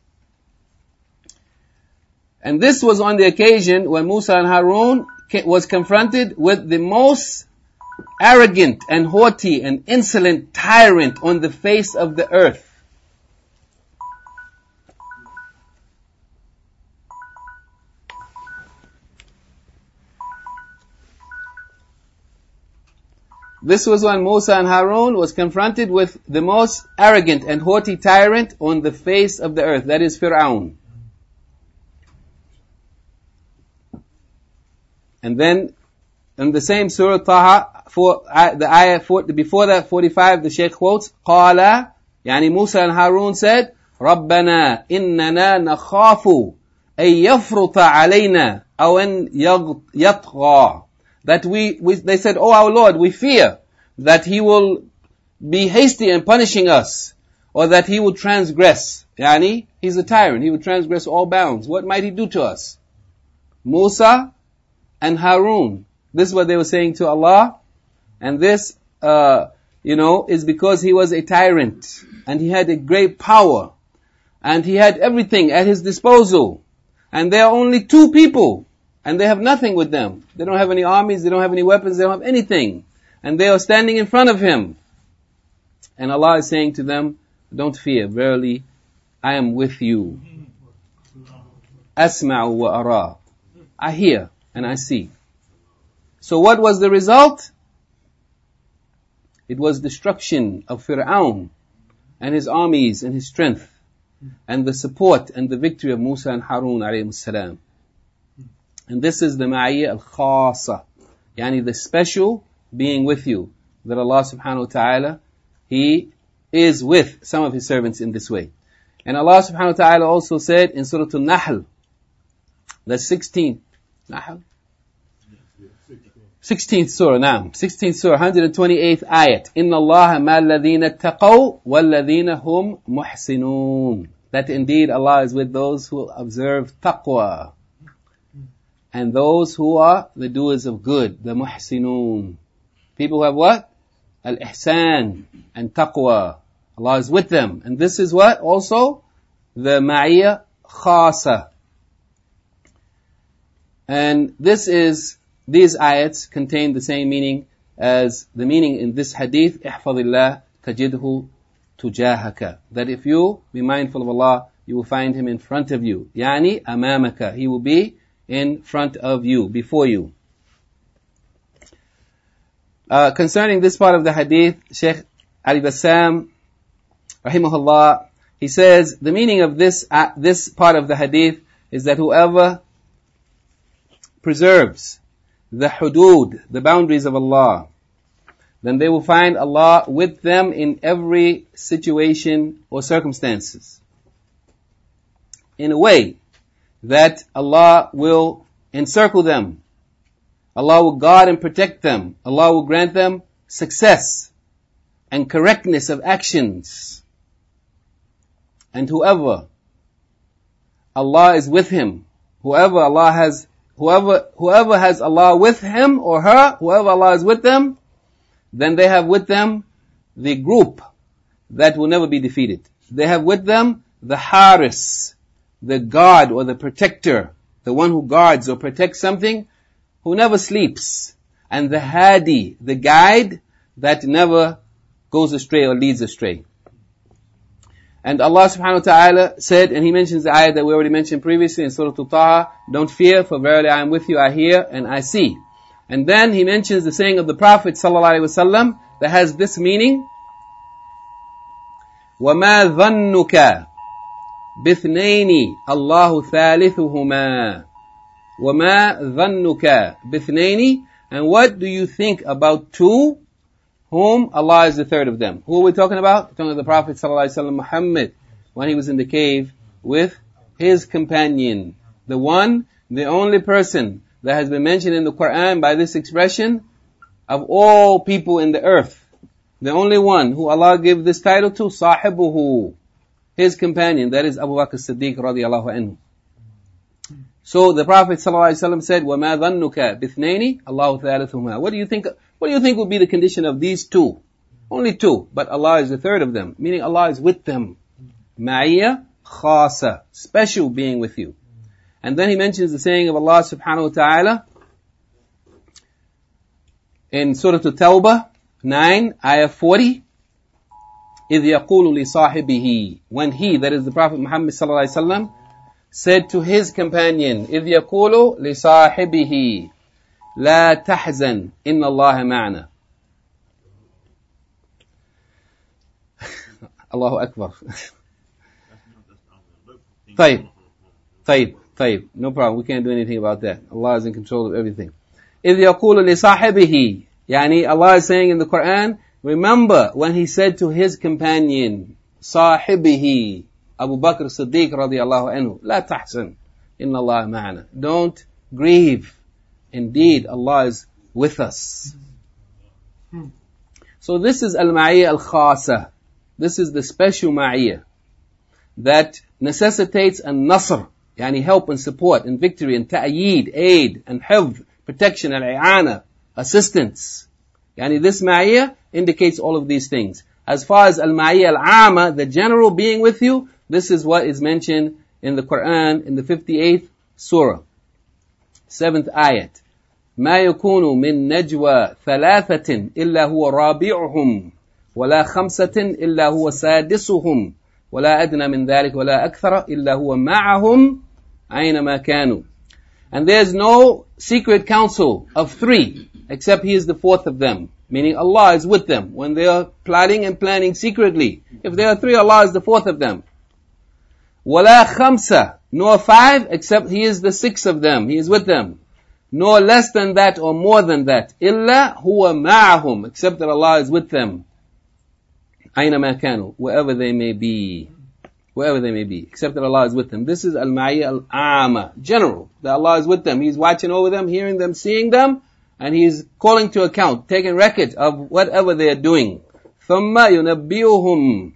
And this was on the occasion when Musa and Harun was confronted with the most arrogant and haughty and insolent tyrant on the face of the earth. This was when Musa and Harun was confronted with the most arrogant and haughty tyrant on the face of the earth. That is Fir'aun. And then, in the same Surah Taha, for, uh, the ayah for, before that, forty-five, the Shaykh quotes, قَالَ, يعني Musa and Harun said, رَبَّنَا إِنَّنَا نَخَافُ أَن يَفْرُطَ عَلَيْنَا أَوْ أَن يَطْغَى. That we, we, they said, oh our Lord, we fear that He will be hasty in punishing us, or that He will transgress. Yani, He's a tyrant, He will transgress all bounds. What might He do to us? Musa and Harun, this is what they were saying to Allah, and this, uh, you know, is because he was a tyrant, and he had a great power, and he had everything at his disposal, and there are only two people, and they have nothing with them. They don't have any armies, they don't have any weapons, they don't have anything. And they are standing in front of him. And Allah is saying to them, don't fear, verily, I am with you. Asma'u wa ara. I hear and I see. So what was the result? It was destruction of Fir'aun and his armies and his strength, and the support and the victory of Musa and Harun alayhim salam. And this is the ma'iyya al-khasa, yani the special being with you, that Allah subhanahu wa ta'ala, He is with some of His servants in this way. And Allah subhanahu wa ta'ala also said in Surah Al-Nahl, the sixteenth, Nahl? sixteenth surah, naam, sixteenth surah, one hundred twenty-eighth ayat, إِنَّ اللَّهَ مَا الَّذِينَ اتَّقَوْا وَالَّذِينَ هُمْ مُحْسِنُونَ. That indeed Allah is with those who observe taqwa and those who are the doers of good, the muhsinun. People who have what? Al-ihsan and taqwa. Allah is with them. And this is what? Also, the ma'iyya khasa. And this is, these ayats contain the same meaning as the meaning in this hadith, ihfadillah tajidhu tujahaka. That if you be mindful of Allah, you will find Him in front of you. Yani amamaka. He will be in front of you, before you. Uh, concerning this part of the hadith, Shaykh Ali Bassam, rahimahullah, he says, the meaning of this, uh, this part of the hadith is that whoever preserves the hudud, the boundaries of Allah, then they will find Allah with them in every situation or circumstances. In a way that Allah will encircle them. Allah will guard and protect them. Allah will grant them success and correctness of actions. And whoever Allah is with him, whoever Allah has, whoever, whoever has Allah with him or her, whoever Allah is with them, then they have with them the group that will never be defeated. They have with them the haris, the guard or the protector, the one who guards or protects something, who never sleeps, and the hadi, the guide that never goes astray or leads astray. And Allah subhanahu wa ta'ala said, and He mentions the ayah that we already mentioned previously in Surah Al-Taha, don't fear, for verily I am with you, I hear and I see. And then He mentions the saying of the Prophet sallallahu alaihi wasallam that has this meaning, وَمَا ظَنُّكَ بِاثْنَيْنِ اللَّهُ ثَالِثُهُمَا وَمَا ظَنُّكَ بِاثْنَيْنِ. And what do you think about two whom Allah is the third of them? Who are we talking about? We're talking about the Prophet sallallahu alaihi wasallam, Muhammad, when he was in the cave with his companion. The one, the only person that has been mentioned in the Quran by this expression of all people in the earth. The only one who Allah gave this title to, sahibuhu, his companion, that is Abu Bakr as-Siddiq radiyallahu anhu. So the Prophet ﷺ said, وَمَا ظَنُّكَ بِاثْنَيْنِ اللَّهُ ثَالِثُهُمَا. What do you think, what do you think would be the condition of these two? Only two, but Allah is the third of them, meaning Allah is with them. Ma'iyya khasa, special being with you. And then He mentions the saying of Allah subhanahu wa ta'ala in Surah At-Tawbah nine, ayah forty, إِذْ يَقُولُ لِصَاحِبِهِ. When he, that is the Prophet Muhammad sallallahu alaihi wasallam, said to his companion, إِذْ يَقُولُ لِصَاحِبِهِ لَا تَحْزَنْ إِنَّ اللَّهَ مَعَنَا. Allahu Akbar. طيب, طيب, طيب. No problem. We can't do anything about that. Allah is in control of everything. إِذْ يَقُولُ لِصَاحِبِهِ. Yani Allah is saying in the Quran, remember when He said to his companion, صاحبه, Abu Bakr as-Siddiq radiyallahu anhu, لا تحزن إن الله معنا. Don't grieve. Indeed, Allah is with us. So this is al-ma'iyya al-khasa. This is the special ma'iyya that necessitates an-nasr, yani help and support and victory and ta'yeed, aid and hifz, protection and i'ana, assistance. Yani this ma'iyya indicates all of these things. As far as al-ma'iyya al-'ama, the general being with you, this is what is mentioned in the Quran in the fifty-eighth surah, seventh ayat. ما يكون من نجوى ثلاثة إلا هو رابعهم ولا خمسة إلا هو سادسهم ولا أدنى من ذلك ولا أكثر إلا هو معهم أينما كانوا. And there is no secret council of three except He is the fourth of them, meaning Allah is with them when they are plotting and planning secretly. If there are three, Allah is the fourth of them. ولا خمسة, nor five except He is the sixth of them, He is with them. Nor less than that or more than that. إلا هو معهم, except that Allah is with them. أينما كانوا, wherever they may be. Wherever they may be, except that Allah is with them. This is al-ma'iyya al-'ama, general, that Allah is with them. He's watching over them, hearing them, seeing them, and He's calling to account, taking record of whatever they are doing. ثُمَّ يُنَبِّئُهُمْ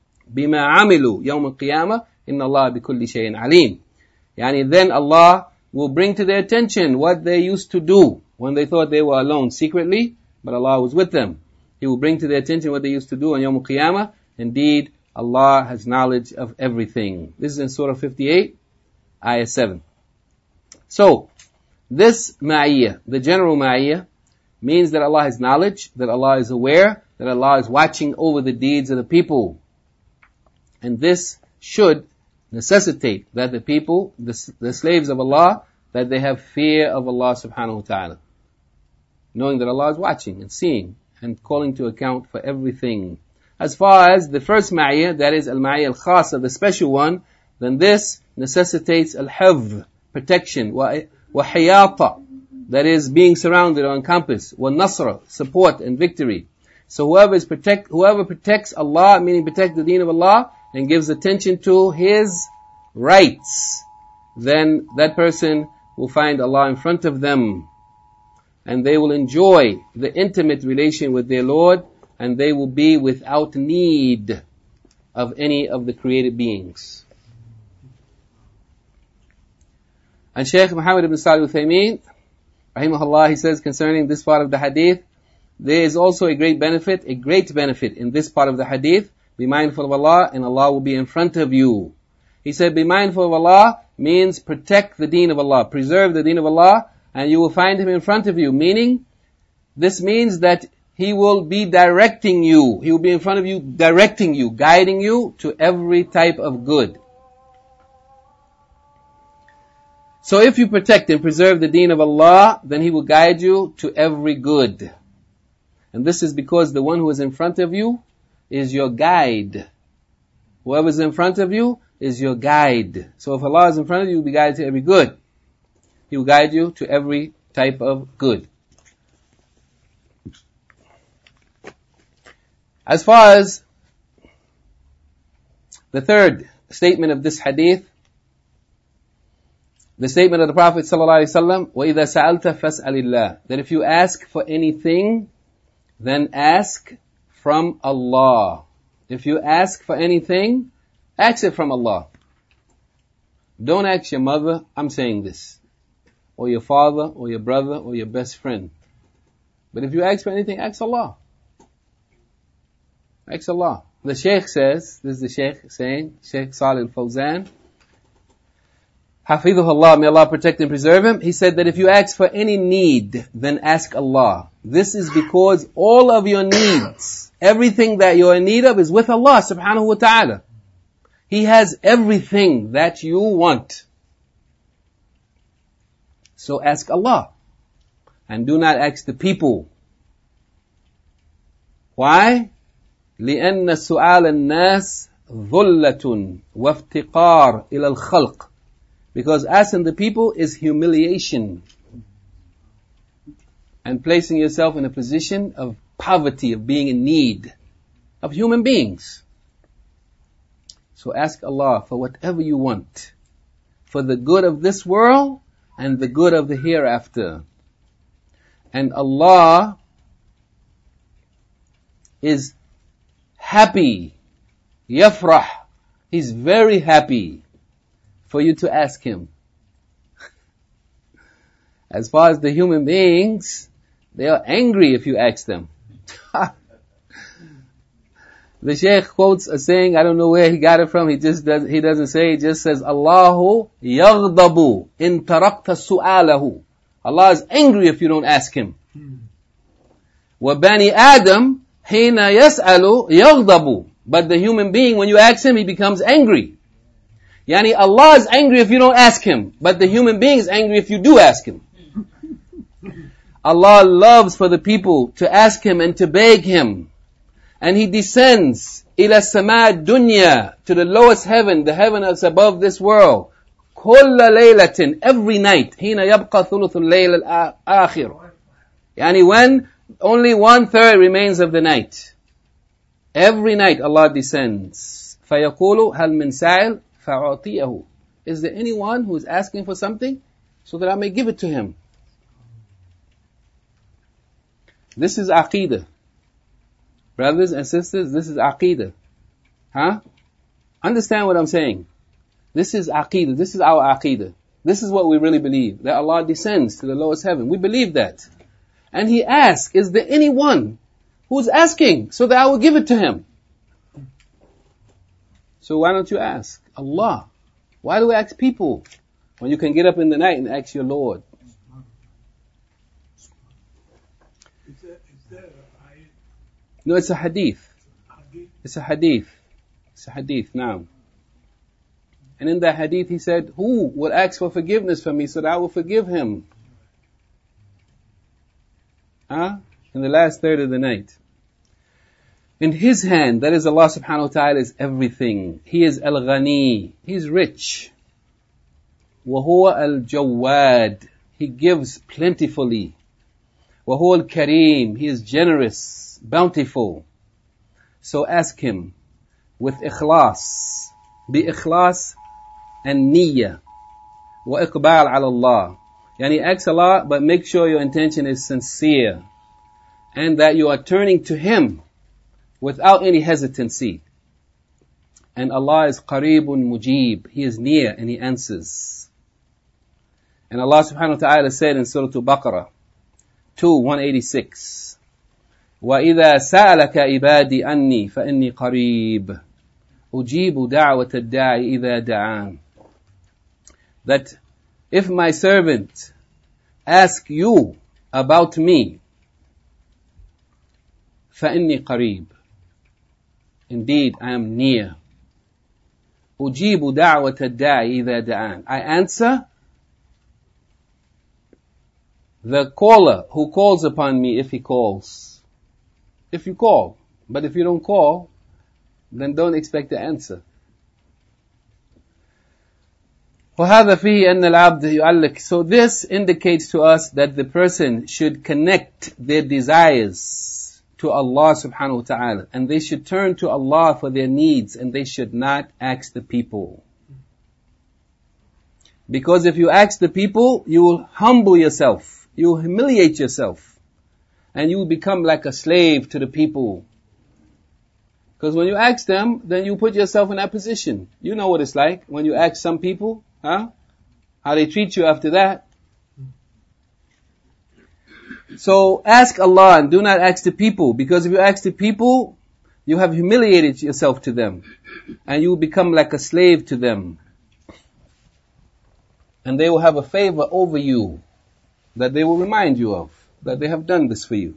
بِمَا عَمِلُوا يَوْمَ الْقِيَامَةِ إِنَّ اللَّهَ بِكُلِّ شَيْءٍ عَلِيمٌ. Yani then Allah will bring to their attention what they used to do when they thought they were alone secretly, but Allah was with them. He will bring to their attention what they used to do on Yawm al-Qiyamah. Indeed, Allah has knowledge of everything. This is in Surah fifty-eight, Ayah seven. So, this ma'iyah, the general ma'iyah, means that Allah has knowledge, that Allah is aware, that Allah is watching over the deeds of the people. And this should necessitate that the people, the, the slaves of Allah, that they have fear of Allah subhanahu wa ta'ala. Knowing that Allah is watching and seeing and calling to account for everything. As far as the first ma'iyah, that is al-ma'iyah al-khasa, the special one, then this necessitates al-hifz, protection, wa hiyata, that is being surrounded or encompassed, wa nasra, support and victory. So whoever is protect, whoever protects Allah, meaning protect the deen of Allah, and gives attention to His rights, then that person will find Allah in front of them. And they will enjoy the intimate relation with their Lord, and they will be without need of any of the created beings. And Shaykh Muhammad ibn Salih al-Uthaymeen, rahimahullah, he says concerning this part of the hadith, there is also a great benefit, a great benefit in this part of the hadith. Be mindful of Allah, and Allah will be in front of you. He said, be mindful of Allah means protect the deen of Allah, preserve the deen of Allah, and you will find Him in front of you. Meaning, this means that He will be directing you. He will be in front of you, directing you, guiding you to every type of good. So if you protect and preserve the deen of Allah, then He will guide you to every good. And this is because the one who is in front of you is your guide. Whoever is in front of you is your guide. So if Allah is in front of you, you will be guided to every good. He will guide you to every type of good. As far as the third statement of this hadith, the statement of the Prophet ﷺ, وَإِذَا سَأَلْتَ فَاسْأَلِ اللَّهِ, that if you ask for anything, then ask from Allah. If you ask for anything, ask it from Allah. Don't ask your mother, I'm saying this, or your father, or your brother, or your best friend. But if you ask for anything, ask Allah. Ask Allah. The Shaykh says, this is the Shaykh saying, Shaykh Salih al-Fawzan, Hafidhuhullah, may Allah protect and preserve him. He said that if you ask for any need, then ask Allah. This is because all of your needs, everything that you're in need of is with Allah subhanahu wa ta'ala. He has everything that you want. So ask Allah. And do not ask the people. Why? لأن سؤال الناس ذلة وافتقار إلى الخلق. Because asking the people is humiliation. And placing yourself in a position of poverty, of being in need of human beings. So ask Allah for whatever you want. For the good of this world and the good of the hereafter. And Allah is happy. Yafrah. He's very happy for you to ask Him. As far as the human beings, they are angry if you ask them. The Shaykh quotes a saying, I don't know where he got it from, he just does, he doesn't say, he just says, Allahu yaghdabu in tarakta su'alahu. Allah is angry if you don't ask Him. Wa bani Adam hina yas'alu yaghdabu. But the human being, when you ask him, he becomes angry. Yani Allah is angry if you don't ask Him, but the human being is angry if you do ask Him. Allah loves for the people to ask Him and to beg Him. And He descends ila sama dunya, to the lowest heaven, the heaven that's above this world. Kulla laylatin, every night. Hina yabqa thuluthul layl al-akhir. Yani when only one third remains of the night. Every night Allah descends. فَيَقُولُ هَلْ مِنْ سَائِلٍ فَأُعْطِيَهُ. Is there anyone who is asking for something so that I may give it to him? This is aqeedah. Brothers and sisters, this is aqeedah. Huh? Understand what I'm saying. This is aqeedah. This is our aqeedah. This is what we really believe, that Allah descends to the lowest heaven. We believe that. And He asks, is there anyone who's asking so that I will give it to him? So why don't you ask Allah? Why do we ask people when you can get up in the night and ask your Lord? Is there, is there a ayat? No, it's a hadith. Hadith? It's a hadith. It's a hadith, now. And in that hadith he said, who will ask for forgiveness for me so that I will forgive him? Huh? In the last third of the night. In His hand, that is Allah subhanahu wa ta'ala, is everything. He is Al-Ghani. He is rich. وَهُوَ الْجَوَّادِ. He gives plentifully. وَهُوَ الْكَرِيمِ. He is generous, bountiful. So ask Him with ikhlas. Bi ikhlas and niyyah. وَإِقْبَالَ عَلَى اللَّهِ. Yani ask Allah, but make sure your intention is sincere. And that you are turning to Him without any hesitancy. And Allah is qareebun mujib. He is near and He answers. And Allah subhanahu wa ta'ala said in Surah Al-Baqarah two, one eighty-six, وَإِذَا سَأَلَكَ عِبَادِي أَنِّي فَإِنِّي قَرِيبٌ أُجِيبُ دَعْوَةَ الدَّاعِ إِذَا دَعَانِ. That if my servant ask you about me, فَإِنِّي قَرِيبٌ. Indeed, I am near. أُجِيبُ دَعْوَةَ الدَّاعِ إِذَا دَعَانِ. I answer the caller who calls upon me if he calls. If you call. But if you don't call, then don't expect the answer. وَهَذَا فِيهِ أَنَّ الْعَبْدَ يُعَلِّقُ. So this indicates to us that the person should connect their desires to Allah subhanahu wa ta'ala. And they should turn to Allah for their needs, and they should not ask the people. Because if you ask the people, you will humble yourself. You will humiliate yourself. And you will become like a slave to the people. Because when you ask them, then you put yourself in that position. You know what it's like when you ask some people, huh? How they treat you after that. So ask Allah and do not ask the people, because if you ask the people, you have humiliated yourself to them, and you will become like a slave to them. And they will have a favor over you that they will remind you of, that they have done this for you.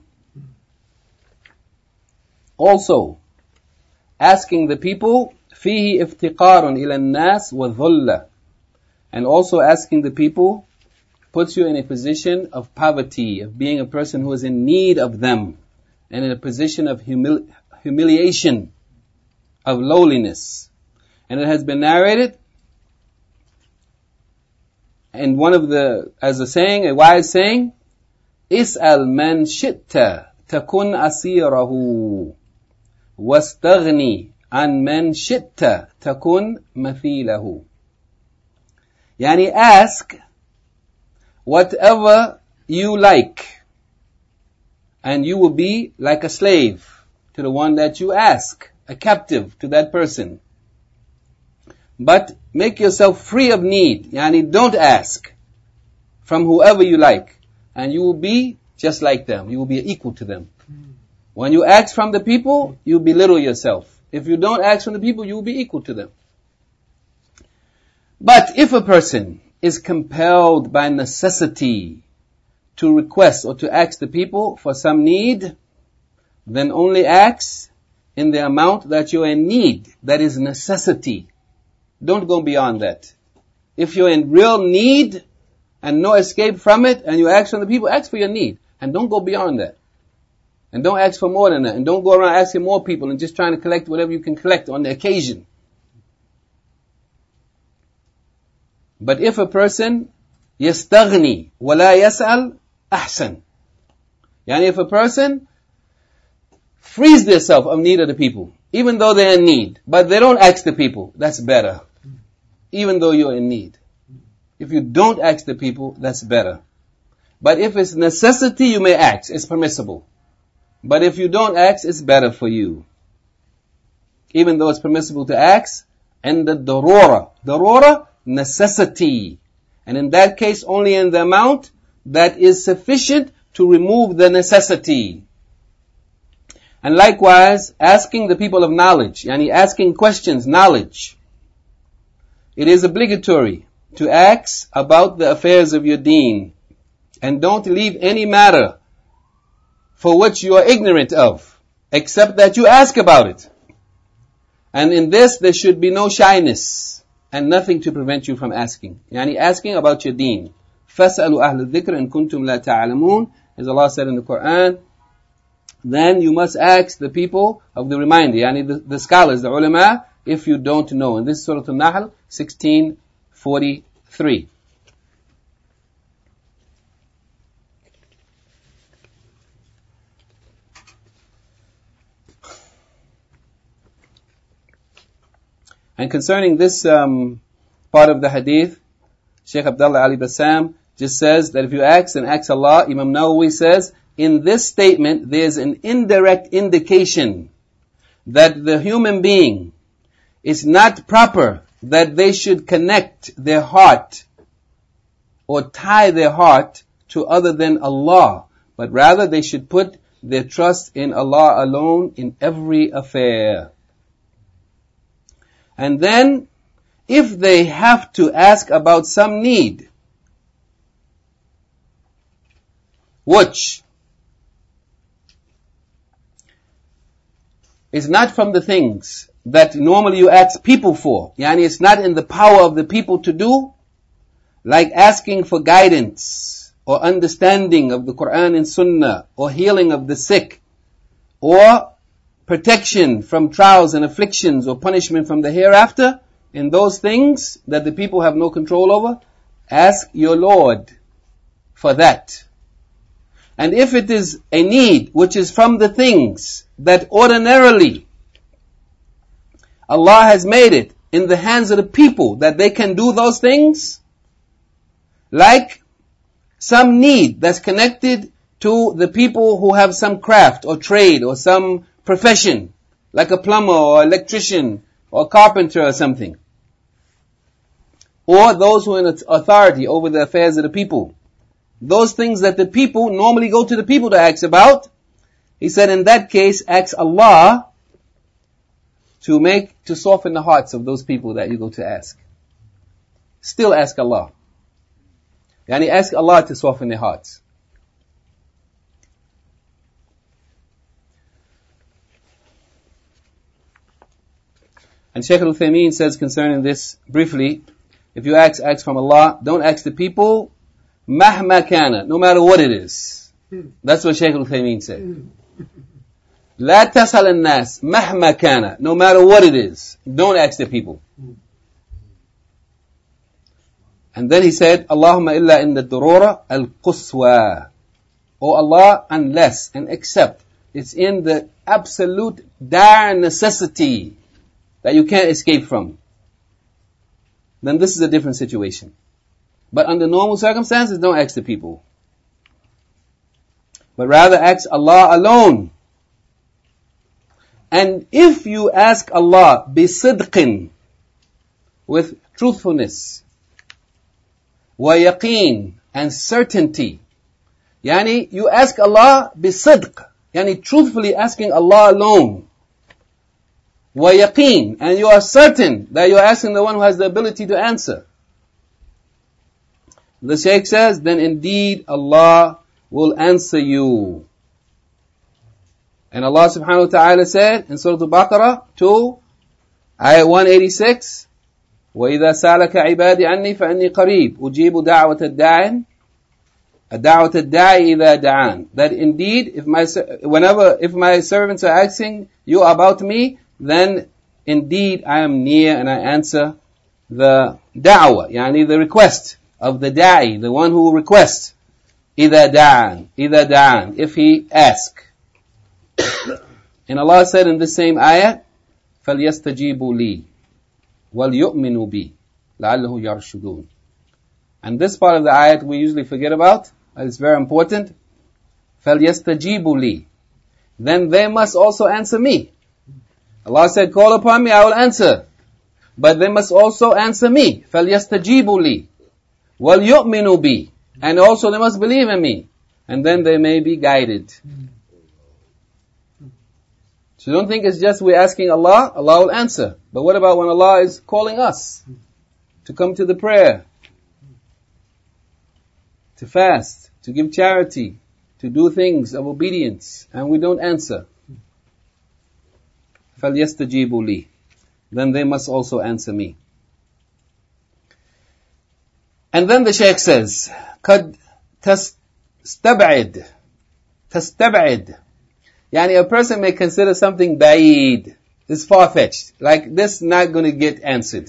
Also, asking the people, فيه افتقار إلى الناس وذلة. And also asking the people puts you in a position of poverty, of being a person who is in need of them, and in a position of humili- humiliation, of lowliness. And it has been narrated, and one of the, as a saying, a wise saying, اسأل من شئت تكن أسيره واستغني عن من شئت تكن مثيله. Yani ask whatever you like, and you will be like a slave to the one that you ask, a captive to that person. But make yourself free of need. Yani don't ask from whoever you like, and you will be just like them. You will be equal to them. When you ask from the people, you belittle yourself. If you don't ask from the people, you will be equal to them. But if a person is compelled by necessity to request or to ask the people for some need, then only ask in the amount that you're in need. That is necessity. Don't go beyond that. If you're in real need and no escape from it, and you ask from the people, ask for your need. And don't go beyond that. And don't ask for more than that. And don't go around asking more people and just trying to collect whatever you can collect on the occasion. But if a person يستغني ولا يسأل أحسن. Yani if a person frees themselves of need of the people, even though they're in need, but they don't ask the people, that's better. Even though you're in need. If you don't ask the people, that's better. But if it's necessity, you may ask. It's permissible. But if you don't ask, it's better for you. Even though it's permissible to ask, and the darura. Darura, necessity. And in that case, only in the amount that is sufficient to remove the necessity. And likewise, asking the people of knowledge, yani asking questions, knowledge. It is obligatory to ask about the affairs of your deen. And don't leave any matter for which you are ignorant of, except that you ask about it. And in this, there should be no shyness and nothing to prevent you from asking. Yani asking about your deen. فَاسْأَلُوا أَهْلَ الذِّكْرِ إِن كُنْتُمْ لَا تَعْلَمُونَ, as Allah said in the Quran. Then you must ask the people of the reminder, yani the, the scholars, the ulama, if you don't know. And this is Surah Al-Nahl, sixteen forty-three. And concerning this um, part of the hadith, Shaykh Abdullah Ali Bassam just says that if you ask, then ask Allah. Imam Nawawi says, in this statement, there's an indirect indication that the human being is not proper that they should connect their heart or tie their heart to other than Allah, but rather they should put their trust in Allah alone in every affair. And then, if they have to ask about some need, which is not from the things that normally you ask people for, yani it's not in the power of the people to do, like asking for guidance or understanding of the Quran and Sunnah, or healing of the sick, or protection from trials and afflictions or punishment from the hereafter. In those things that the people have no control over, ask your Lord for that. And if it is a need which is from the things that ordinarily Allah has made it in the hands of the people that they can do those things, like some need that's connected to the people who have some craft or trade or some profession, like a plumber or electrician or carpenter or something, or those who are in authority over the affairs of the people. Those things that the people normally go to the people to ask about, he said in that case, ask Allah to make, to soften the hearts of those people that you go to ask. Still ask Allah. Yani ask Allah to soften their hearts. And Shaykh Al-Uthaymeen says concerning this briefly, if you ask, ask from Allah, don't ask the people, mahma kana, no matter what it is. That's what Shaykh Al-Uthaymeen said. La tasal al-nas, mahma kana, no matter what it is. Don't ask the people. And then he said, Allahumma illa inda durura al-quswa. Oh Allah, unless and except it's in the absolute dire necessity that you can't escape from, then this is a different situation. But under normal circumstances, don't ask the people. But rather ask Allah alone. And if you ask Allah bisidqin, with truthfulness, wa yaqeen, and certainty, yani you ask Allah bisidq, yani truthfully asking Allah alone, wa yaqeen, and you are certain that you are asking the one who has the ability to answer. The Shaykh says, then indeed Allah will answer you. And Allah subhanahu wa ta'ala said in Surah Al-Baqarah two, ayah one eighty-six, وَإِذَا سَأَلَكَ عِبَادِ عَنِّي فَأَنِّي قَرِيبٌ أُجِيبُ دَعْوَةَ الدَّاعِ دَعْوَةَ الدَّاعِ إِذَا دَعَانِ. That indeed, if my whenever if my servants are asking you about me, then indeed I am near and I answer the da'wah, yani the request of the da'i, the one who requests. إِذَا دَعَانِ إِذَا دَعَانِ, if he asks. And Allah said in the same ayah, فَلْيَسْتَجِيبُوا لِي وَلْيُؤْمِنُوا بِي لَعَلَّهُ يَرْشُدُونَ. And this part of the ayat we usually forget about. It's very important. فَلْيَسْتَجِيبُوا لِي, then they must also answer me. Allah said, call upon me, I will answer. But they must also answer me. فَلْيَسْتَجِيبُوا لِي وَلْيُؤْمِنُوا بِي. And also they must believe in me. And then they may be guided. So don't think it's just we're asking Allah, Allah will answer. But what about when Allah is calling us to come to the prayer, to fast, to give charity, to do things of obedience, and we don't answer? فَلْيَسْتَجِيبُوا لِي. Then they must also answer me. And then the Shaykh says, قَدْ تَسْتَبْعِدْ تَسْتَبْعِدْ. Yani a person may consider something ba'id, is far-fetched, like this not going to get answered.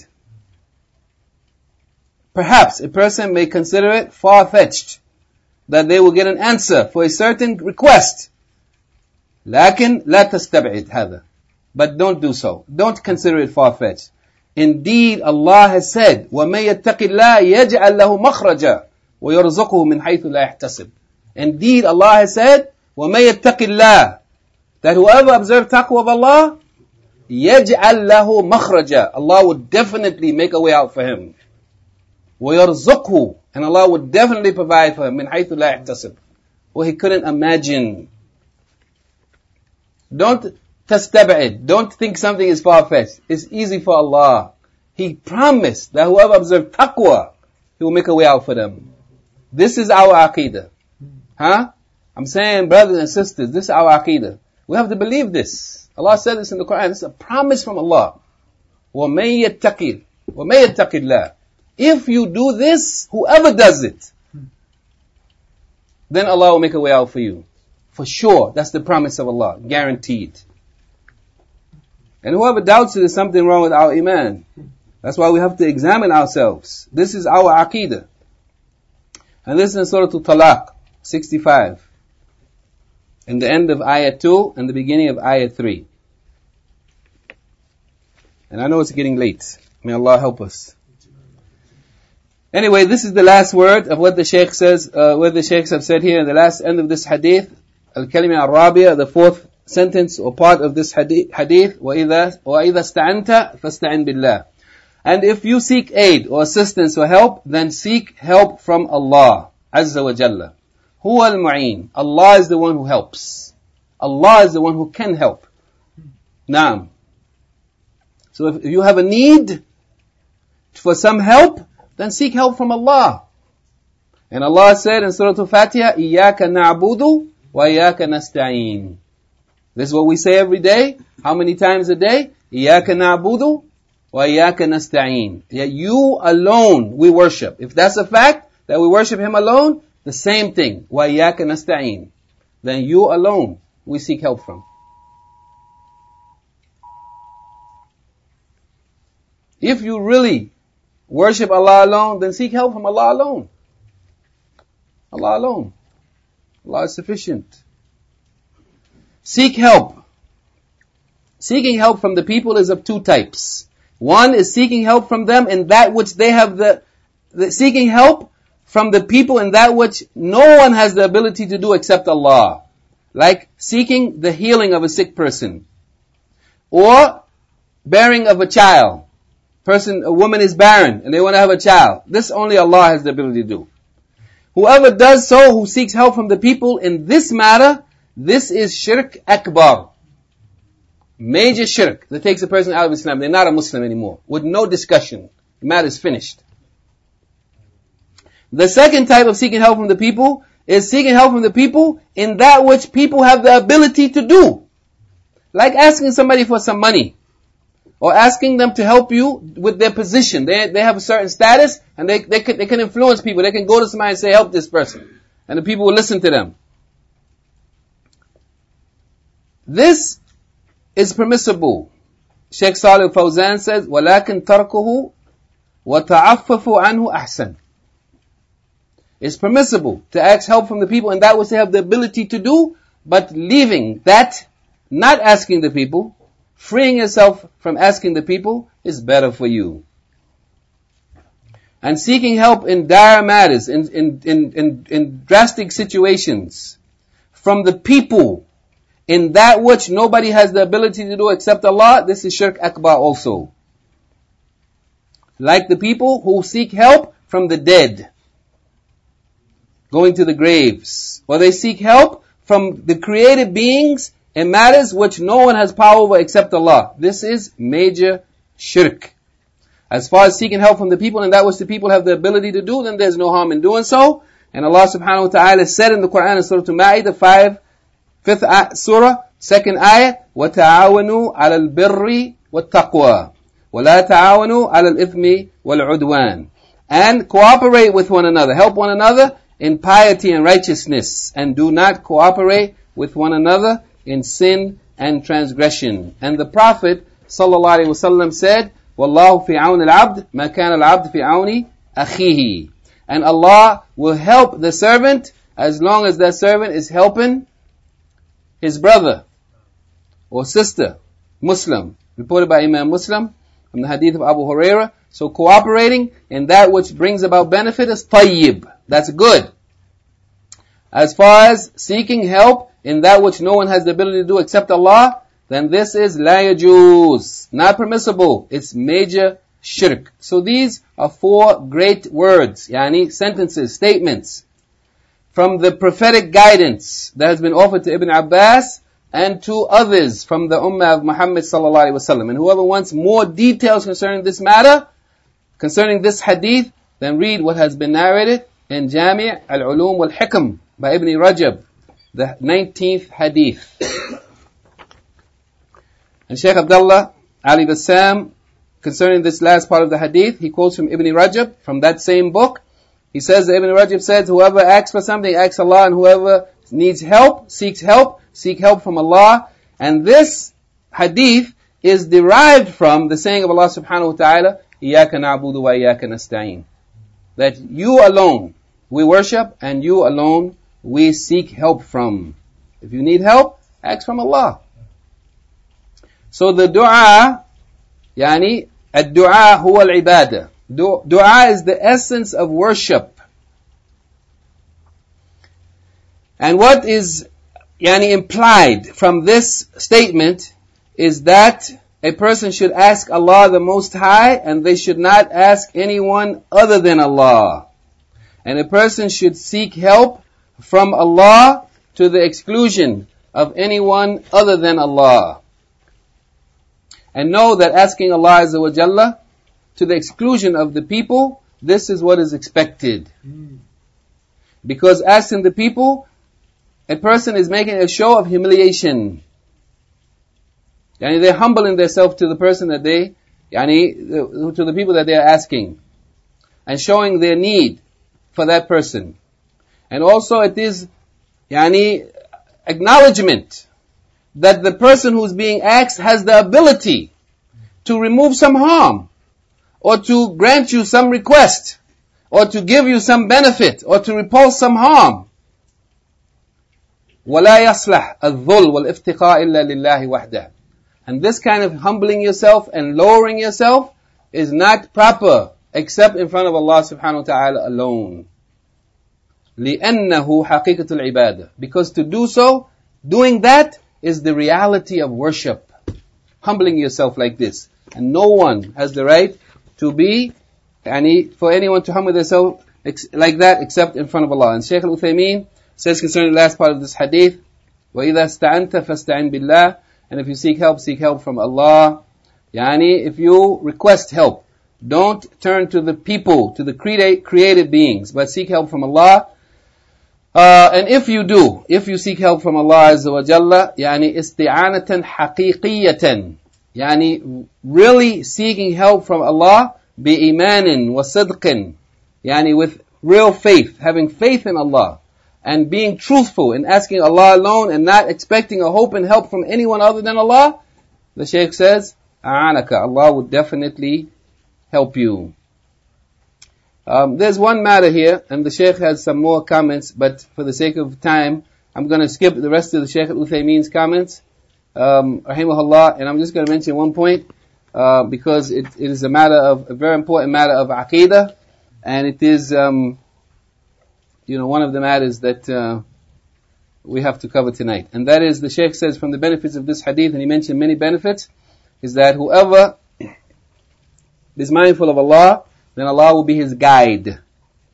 Perhaps a person may consider it far-fetched, that they will get an answer for a certain request. لكن لا تستبعد هذا. But don't do so. Don't consider it far-fetched. Indeed, Allah has said, وَمَن يَتَّقِ اللَّهَ يَجْعَلْ لَهُ مَخْرَجًا وَيَرْزُقْهُ مِنْ حَيْثُ لَا يَحْتَسِبُ. Indeed, Allah has said, وَمَن يَتَّقِ اللَّهَ, that whoever observes taqwa of Allah, يَجْعَلْ لَهُ مَخْرَجًا, Allah would definitely make a way out for him. وَيَرْزُقْهُ, and Allah would definitely provide for him, مِنْ حَيْثُ لَا يَحْتَسِبُ, what he couldn't imagine. Don't tastab'id, don't think something is far-fetched. It's easy for Allah. He promised that whoever observes taqwa, He will make a way out for them. This is our aqidah. Huh? I'm saying, brothers and sisters, this is our aqidah. We have to believe this. Allah said this in the Quran. This is a promise from Allah. وَمَن يَتَّقِ وَمَن يَتَّقِ اللَّهِ. If you do this, whoever does it, then Allah will make a way out for you. For sure. That's the promise of Allah. Guaranteed. And whoever doubts it, there's something wrong with our iman. That's why we have to examine ourselves. This is our aqidah. And this is in Surah Al-Talaq, sixty-five. In the end of ayah two and the beginning of ayah three. And I know it's getting late. May Allah help us. Anyway, this is the last word of what the Shaykh says, uh, what the Shaykhs have said here in the last end of this hadith. Al-Kalima al-Rabiya, the fourth sentence or part of this hadith. وَإِذَا اسْتَعَنْتَ فَاسْتَعِنْ بِاللَّهِ. And if you seek aid or assistance or help, then seek help from Allah Azza wa Jalla. Huwa al-Mu'een. Allah is the one who helps. Allah is the one who can help. Naam. So if you have a need for some help, then seek help from Allah. And Allah said in Surah Al-Fatiha, إِيَّاكَ نَعْبُدُ وَإِيَّاكَ نَسْتَعِينُ. This is what we say every day. How many times a day? إِيَّاكَ نَعْبُدُ وَإِيَّاكَ نَسْتَعِينُ. Yeah, you alone we worship. If that's a fact, that we worship Him alone, the same thing. وَإِيَّاكَ نَسْتَعِينُ. Then you alone we seek help from. If you really worship Allah alone, then seek help from Allah alone. Allah alone. Allah is sufficient. Seek help. Seeking help from the people is of two types. One is seeking help from them in that which they have the, the seeking help from the people in that which no one has the ability to do except Allah. Like seeking the healing of a sick person. Or bearing of a child. Person, a woman is barren and they want to have a child. This only Allah has the ability to do. Whoever does so, who seeks help from the people in this matter, this is shirk akbar. Major shirk that takes a person out of Islam. They're not a Muslim anymore. With no discussion. The matter is finished. The second type of seeking help from the people is seeking help from the people in that which people have the ability to do. Like asking somebody for some money. Or asking them to help you with their position. They they have a certain status and they, they, can, they can influence people. They can go to somebody and say, help this person. And the people will listen to them. This is permissible. Shaykh Salih Fawzan says, وَلَكِنْ تَرْكُهُ وَتَعَفَّفُ عَنْهُ أَحْسَنُ. It's permissible to ask help from the people in that which they have the ability to do, but leaving that, not asking the people, freeing yourself from asking the people is better for you. And seeking help in dire matters, in, in, in, in, in drastic situations, from the people, in that which nobody has the ability to do except Allah, this is shirk akbar also. Like the people who seek help from the dead. going to the graves, or they seek help from the created beings in matters which no one has power over except Allah. This is major shirk. As far as seeking help from the people and that which the people have the ability to do, then there's no harm in doing so. And Allah subhanahu wa ta'ala said in the Quran in Surah Al-Ma'idah five, fifth surah, second ayah, وَتَعَاوَنُوا عَلَى الْبِرِّ وَالتَّقْوَى وَلَا تَعَاوَنُوا عَلَى الْإِثْمِ وَالْعُدْوَانِ. And cooperate with one another, help one another in piety and righteousness, and do not cooperate with one another in sin and transgression. And the Prophet sallallahu alaihi wasallam said, وَاللَّهُ فِي عَوْنِ الْعَبْدِ مَا كَانَ الْعَبْدِ فِي عَوْنِ أَخِيهِ. And Allah will help the servant as long as that servant is helping his brother or sister, Muslim. Reported by Imam Muslim from the hadith of Abu Hurairah. So cooperating in that which brings about benefit is tayyib. That's good. As far as seeking help in that which no one has the ability to do except Allah, then this is la yajuz, not permissible. It's major shirk. So these are four great words, yani sentences, statements from the prophetic guidance that has been offered to Ibn Abbas and to others from the Ummah of Muhammad sallallahu alaihi wasallam. And whoever wants more details concerning this matter, concerning this hadith, then read what has been narrated in Jami' al-Ulum wal-Hikam by Ibn Rajab, the nineteenth hadith. And Shaykh Abdullah Ali Bassam, concerning this last part of the hadith, he quotes from Ibn Rajab, from that same book. He says that Ibn Rajab says, whoever asks for something, asks Allah, and whoever needs help, seeks help, seek help from Allah. And this hadith is derived from the saying of Allah subhanahu wa ta'ala, إِيَّاكَ نَعْبُدُ وَإِيَّاكَ نَسْتَعِينُ. That you alone we worship, and you alone we seek help from. If you need help, ask from Allah. So the dua, yani, ad-dua huwa al-ibadah. Dua is the essence of worship. And what is yani, implied from this statement is that a person should ask Allah the Most High, and they should not ask anyone other than Allah. And a person should seek help from Allah to the exclusion of anyone other than Allah. And know that asking Allah Azza wa Jalla to the exclusion of the people, this is what is expected. Because asking the people, a person is making a show of humiliation. Yani they're humbling themselves to the person that they, yani, to the people that they are asking, and showing their need for that person. And also it is, yani, acknowledgement that the person who's being asked has the ability to remove some harm, or to grant you some request, or to give you some benefit, or to repulse some harm. وَلَا يَصْلَحْ الذُّلْ وَالْإِفْتِقَاءِ إِلَّا لِلَّهِ وَحْدَهِ. And this kind of humbling yourself and lowering yourself is not proper except in front of Allah subhanahu wa ta'ala alone. لِأَنَّهُ حَقِيقَةُ الْعِبَادَةِ. Because to do so, doing that is the reality of worship. Humbling yourself like this. And no one has the right to be, yani, for anyone to humble themselves like that except in front of Allah. And Shaykh Al-Uthaymeen says concerning the last part of this hadith, وَإِذَا اسْتَعَنْتَ فَاسْتَعِنْ بِاللَّهِ. And if you seek help, seek help from Allah. Yani, if you request help, don't turn to the people, to the created beings, but seek help from Allah. Uh, and if you do, if you seek help from Allah Azza wa Jalla, yani isti'anatan haqiqiyatan, yani really seeking help from Allah, bi imanin wa sidqin, yani with real faith, having faith in Allah, and being truthful in asking Allah alone and not expecting a hope and help from anyone other than Allah, the Shaykh says, a'anaka, Allah would definitely help you. Um, there's one matter here, and the Shaykh has some more comments, but for the sake of time, I'm going to skip the rest of the Shaykh Al-Uthaymeen's comments, um, rahimahullah, and I'm just going to mention one point, uh, because it, it is a matter of, a very important matter of Aqidah, and it is, um, you know, one of the matters that, uh, we have to cover tonight. And that is, the Shaykh says from the benefits of this hadith, and he mentioned many benefits, is that whoever is mindful of Allah, then Allah will be his guide.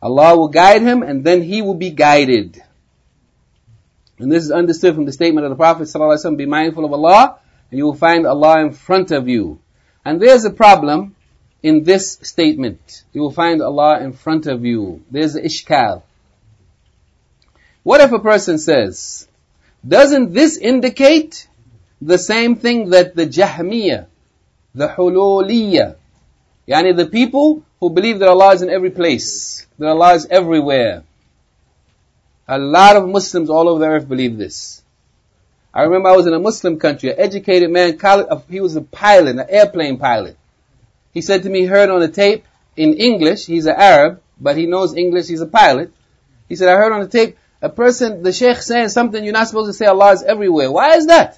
Allah will guide him and then he will be guided. And this is understood from the statement of the Prophet ﷺ, be mindful of Allah and you will find Allah in front of you. And there's a problem in this statement. You will find Allah in front of you. There's the ishkal. What if a person says, doesn't this indicate the same thing that the Jahmiyyah, the Hululiyya, yani the people who believe that Allah is in every place, that Allah is everywhere. A lot of Muslims all over the earth believe this. I remember I was in a Muslim country, an educated man, he was a pilot, an airplane pilot. He said to me, he heard on a tape in English, he's an Arab, but he knows English, he's a pilot. He said, I heard on the tape, a person, the sheikh saying something, you're not supposed to say Allah is everywhere. Why is that?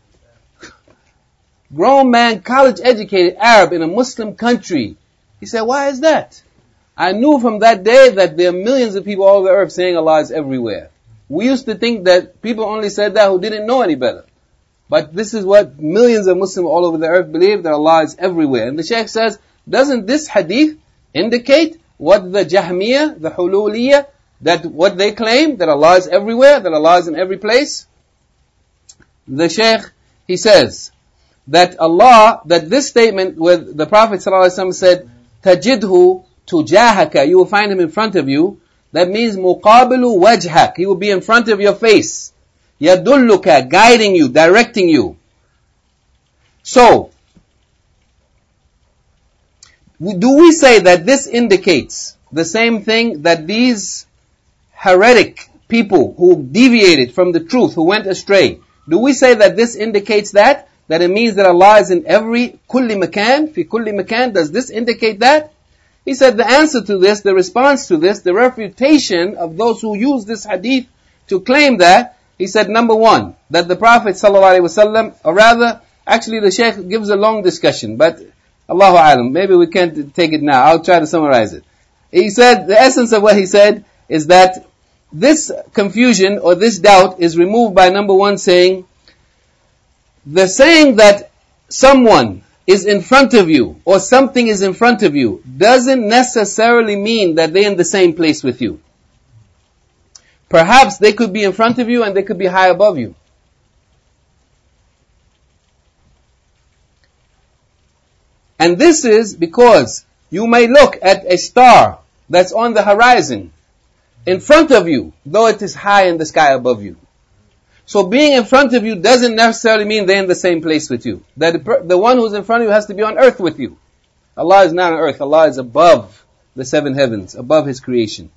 Grown man, college educated Arab in a Muslim country. He said, why is that? I knew from that day that there are millions of people all over the earth saying Allah is everywhere. We used to think that people only said that who didn't know any better. But this is what millions of Muslims all over the earth believe, that Allah is everywhere. And the Shaykh says, doesn't this hadith indicate what the Jahmiyyah, the Hululiyya, that what they claim, that Allah is everywhere, that Allah is in every place? The Shaykh, he says, that Allah, that this statement where the Prophet ﷺ said, tajidhu tujahaka, you will find him in front of you, that means muqabilu wajhak, he will be in front of your face. Yadulluka, guiding you, directing you. So, do we say that this indicates the same thing that these heretic people who deviated from the truth, who went astray, do we say that this indicates that? That it means that Allah is in every kulli makan, fi kulli makan, does this indicate that? He said the answer to this, the response to this, the refutation of those who use this hadith to claim that, he said number one, that the Prophet ﷺ, or rather, actually the Shaykh gives a long discussion, but Allahu Alam, maybe we can't take it now, I'll try to summarize it. He said, the essence of what he said is that this confusion or this doubt is removed by number one saying, the saying that someone is in front of you or something is in front of you doesn't necessarily mean that they're in the same place with you. Perhaps they could be in front of you and they could be high above you. And this is because you may look at a star that's on the horizon in front of you, though it is high in the sky above you. So being in front of you doesn't necessarily mean they're in the same place with you. That the, the one who's in front of you has to be on earth with you. Allah is not on earth. Allah is above the seven heavens, above His creation.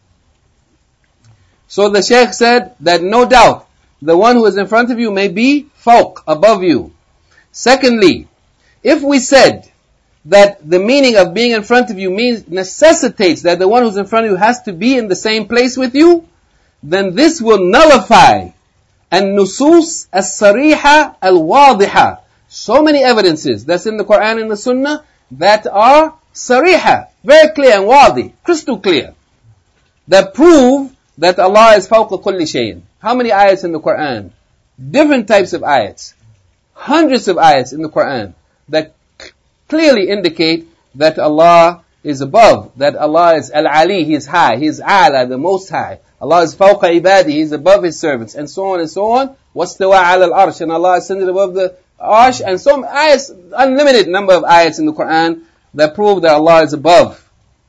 So the Shaykh said that no doubt, the one who is in front of you may be fawq, above you. Secondly, if we said that the meaning of being in front of you means, necessitates that the one who's in front of you has to be in the same place with you, then this will nullify النصوص الصريحة الواضحة. So many evidences that's in the Quran and the Sunnah that are صريحة, very clear and wadi, crystal clear, that prove that Allah is فوق كل شيء. How many ayats in the Quran? Different types of ayats. Hundreds of ayats in the Quran that clearly indicate that Allah is above, that Allah is Al-Ali, He is high, He is A'la, the most high. Allah is fawqa ibadi, He is above His servants, and so on and so on. Wastawa ala al-arsh, and Allah ascended above the arsh, and some ayats, unlimited number of ayats in the Quran that prove that Allah is above.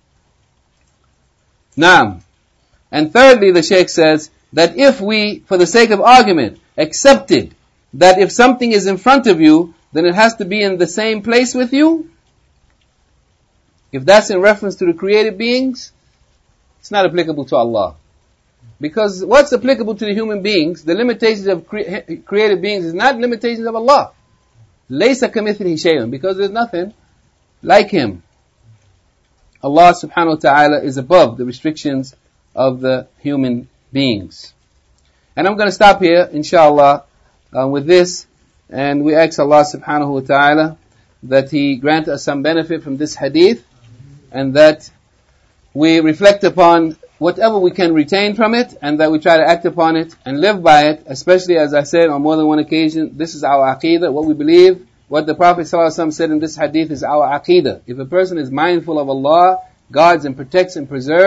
Naam. And thirdly, the Shaykh says that if we, for the sake of argument, accepted that if something is in front of you, then it has to be in the same place with you, if that's in reference to the created beings, it's not applicable to Allah. Because what's applicable to the human beings, the limitations of cre- created beings is not limitations of Allah. لَيْسَ كَمِثْلِهِ شَيْءٌ, because there's nothing like Him. Allah subhanahu wa ta'ala is above the restrictions of the human beings. And I'm going to stop here, inshallah, uh, with this. And we ask Allah subhanahu wa ta'ala that He grant us some benefit from this hadith, and that we reflect upon whatever we can retain from it, and that we try to act upon it and live by it, especially as I said on more than one occasion, this is our aqeedah, what we believe. What the Prophet ﷺ said in this hadith is our aqeedah. If a person is mindful of Allah, guards and protects and preserves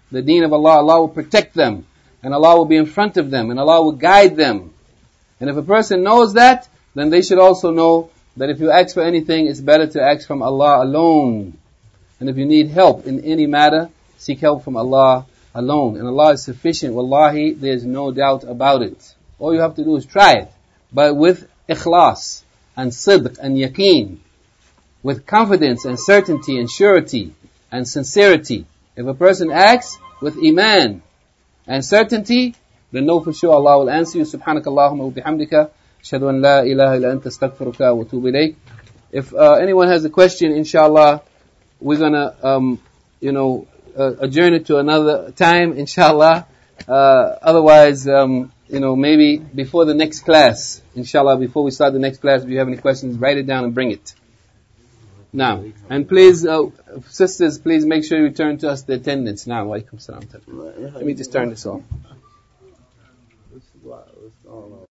the deen of Allah, Allah will protect them, and Allah will be in front of them, and Allah will guide them. And if a person knows that, then they should also know that if you ask for anything, it's better to ask from Allah alone. And if you need help in any matter, seek help from Allah alone. And Allah is sufficient. Wallahi, there's no doubt about it. All you have to do is try it. But with ikhlas, and sidq, and yaqeen, with confidence, and certainty, and surety, and sincerity. If a person acts with iman and certainty, then know for sure Allah will answer you. Subhanakallahumma wa bihamdika. Ashhadu an la ilaha illa anta astaghfiruka wa atubu ilayk. If uh, anyone has a question, inshallah, we're gonna, um, you know, uh, adjourn it to another time, inshallah. Uh, otherwise, um, you know, maybe before the next class, inshallah, before we start the next class, if you have any questions, write it down and bring it. Now, and please, uh, sisters, please make sure you return to us the attendance. Now, wa alaikum salam. Let me just turn this off.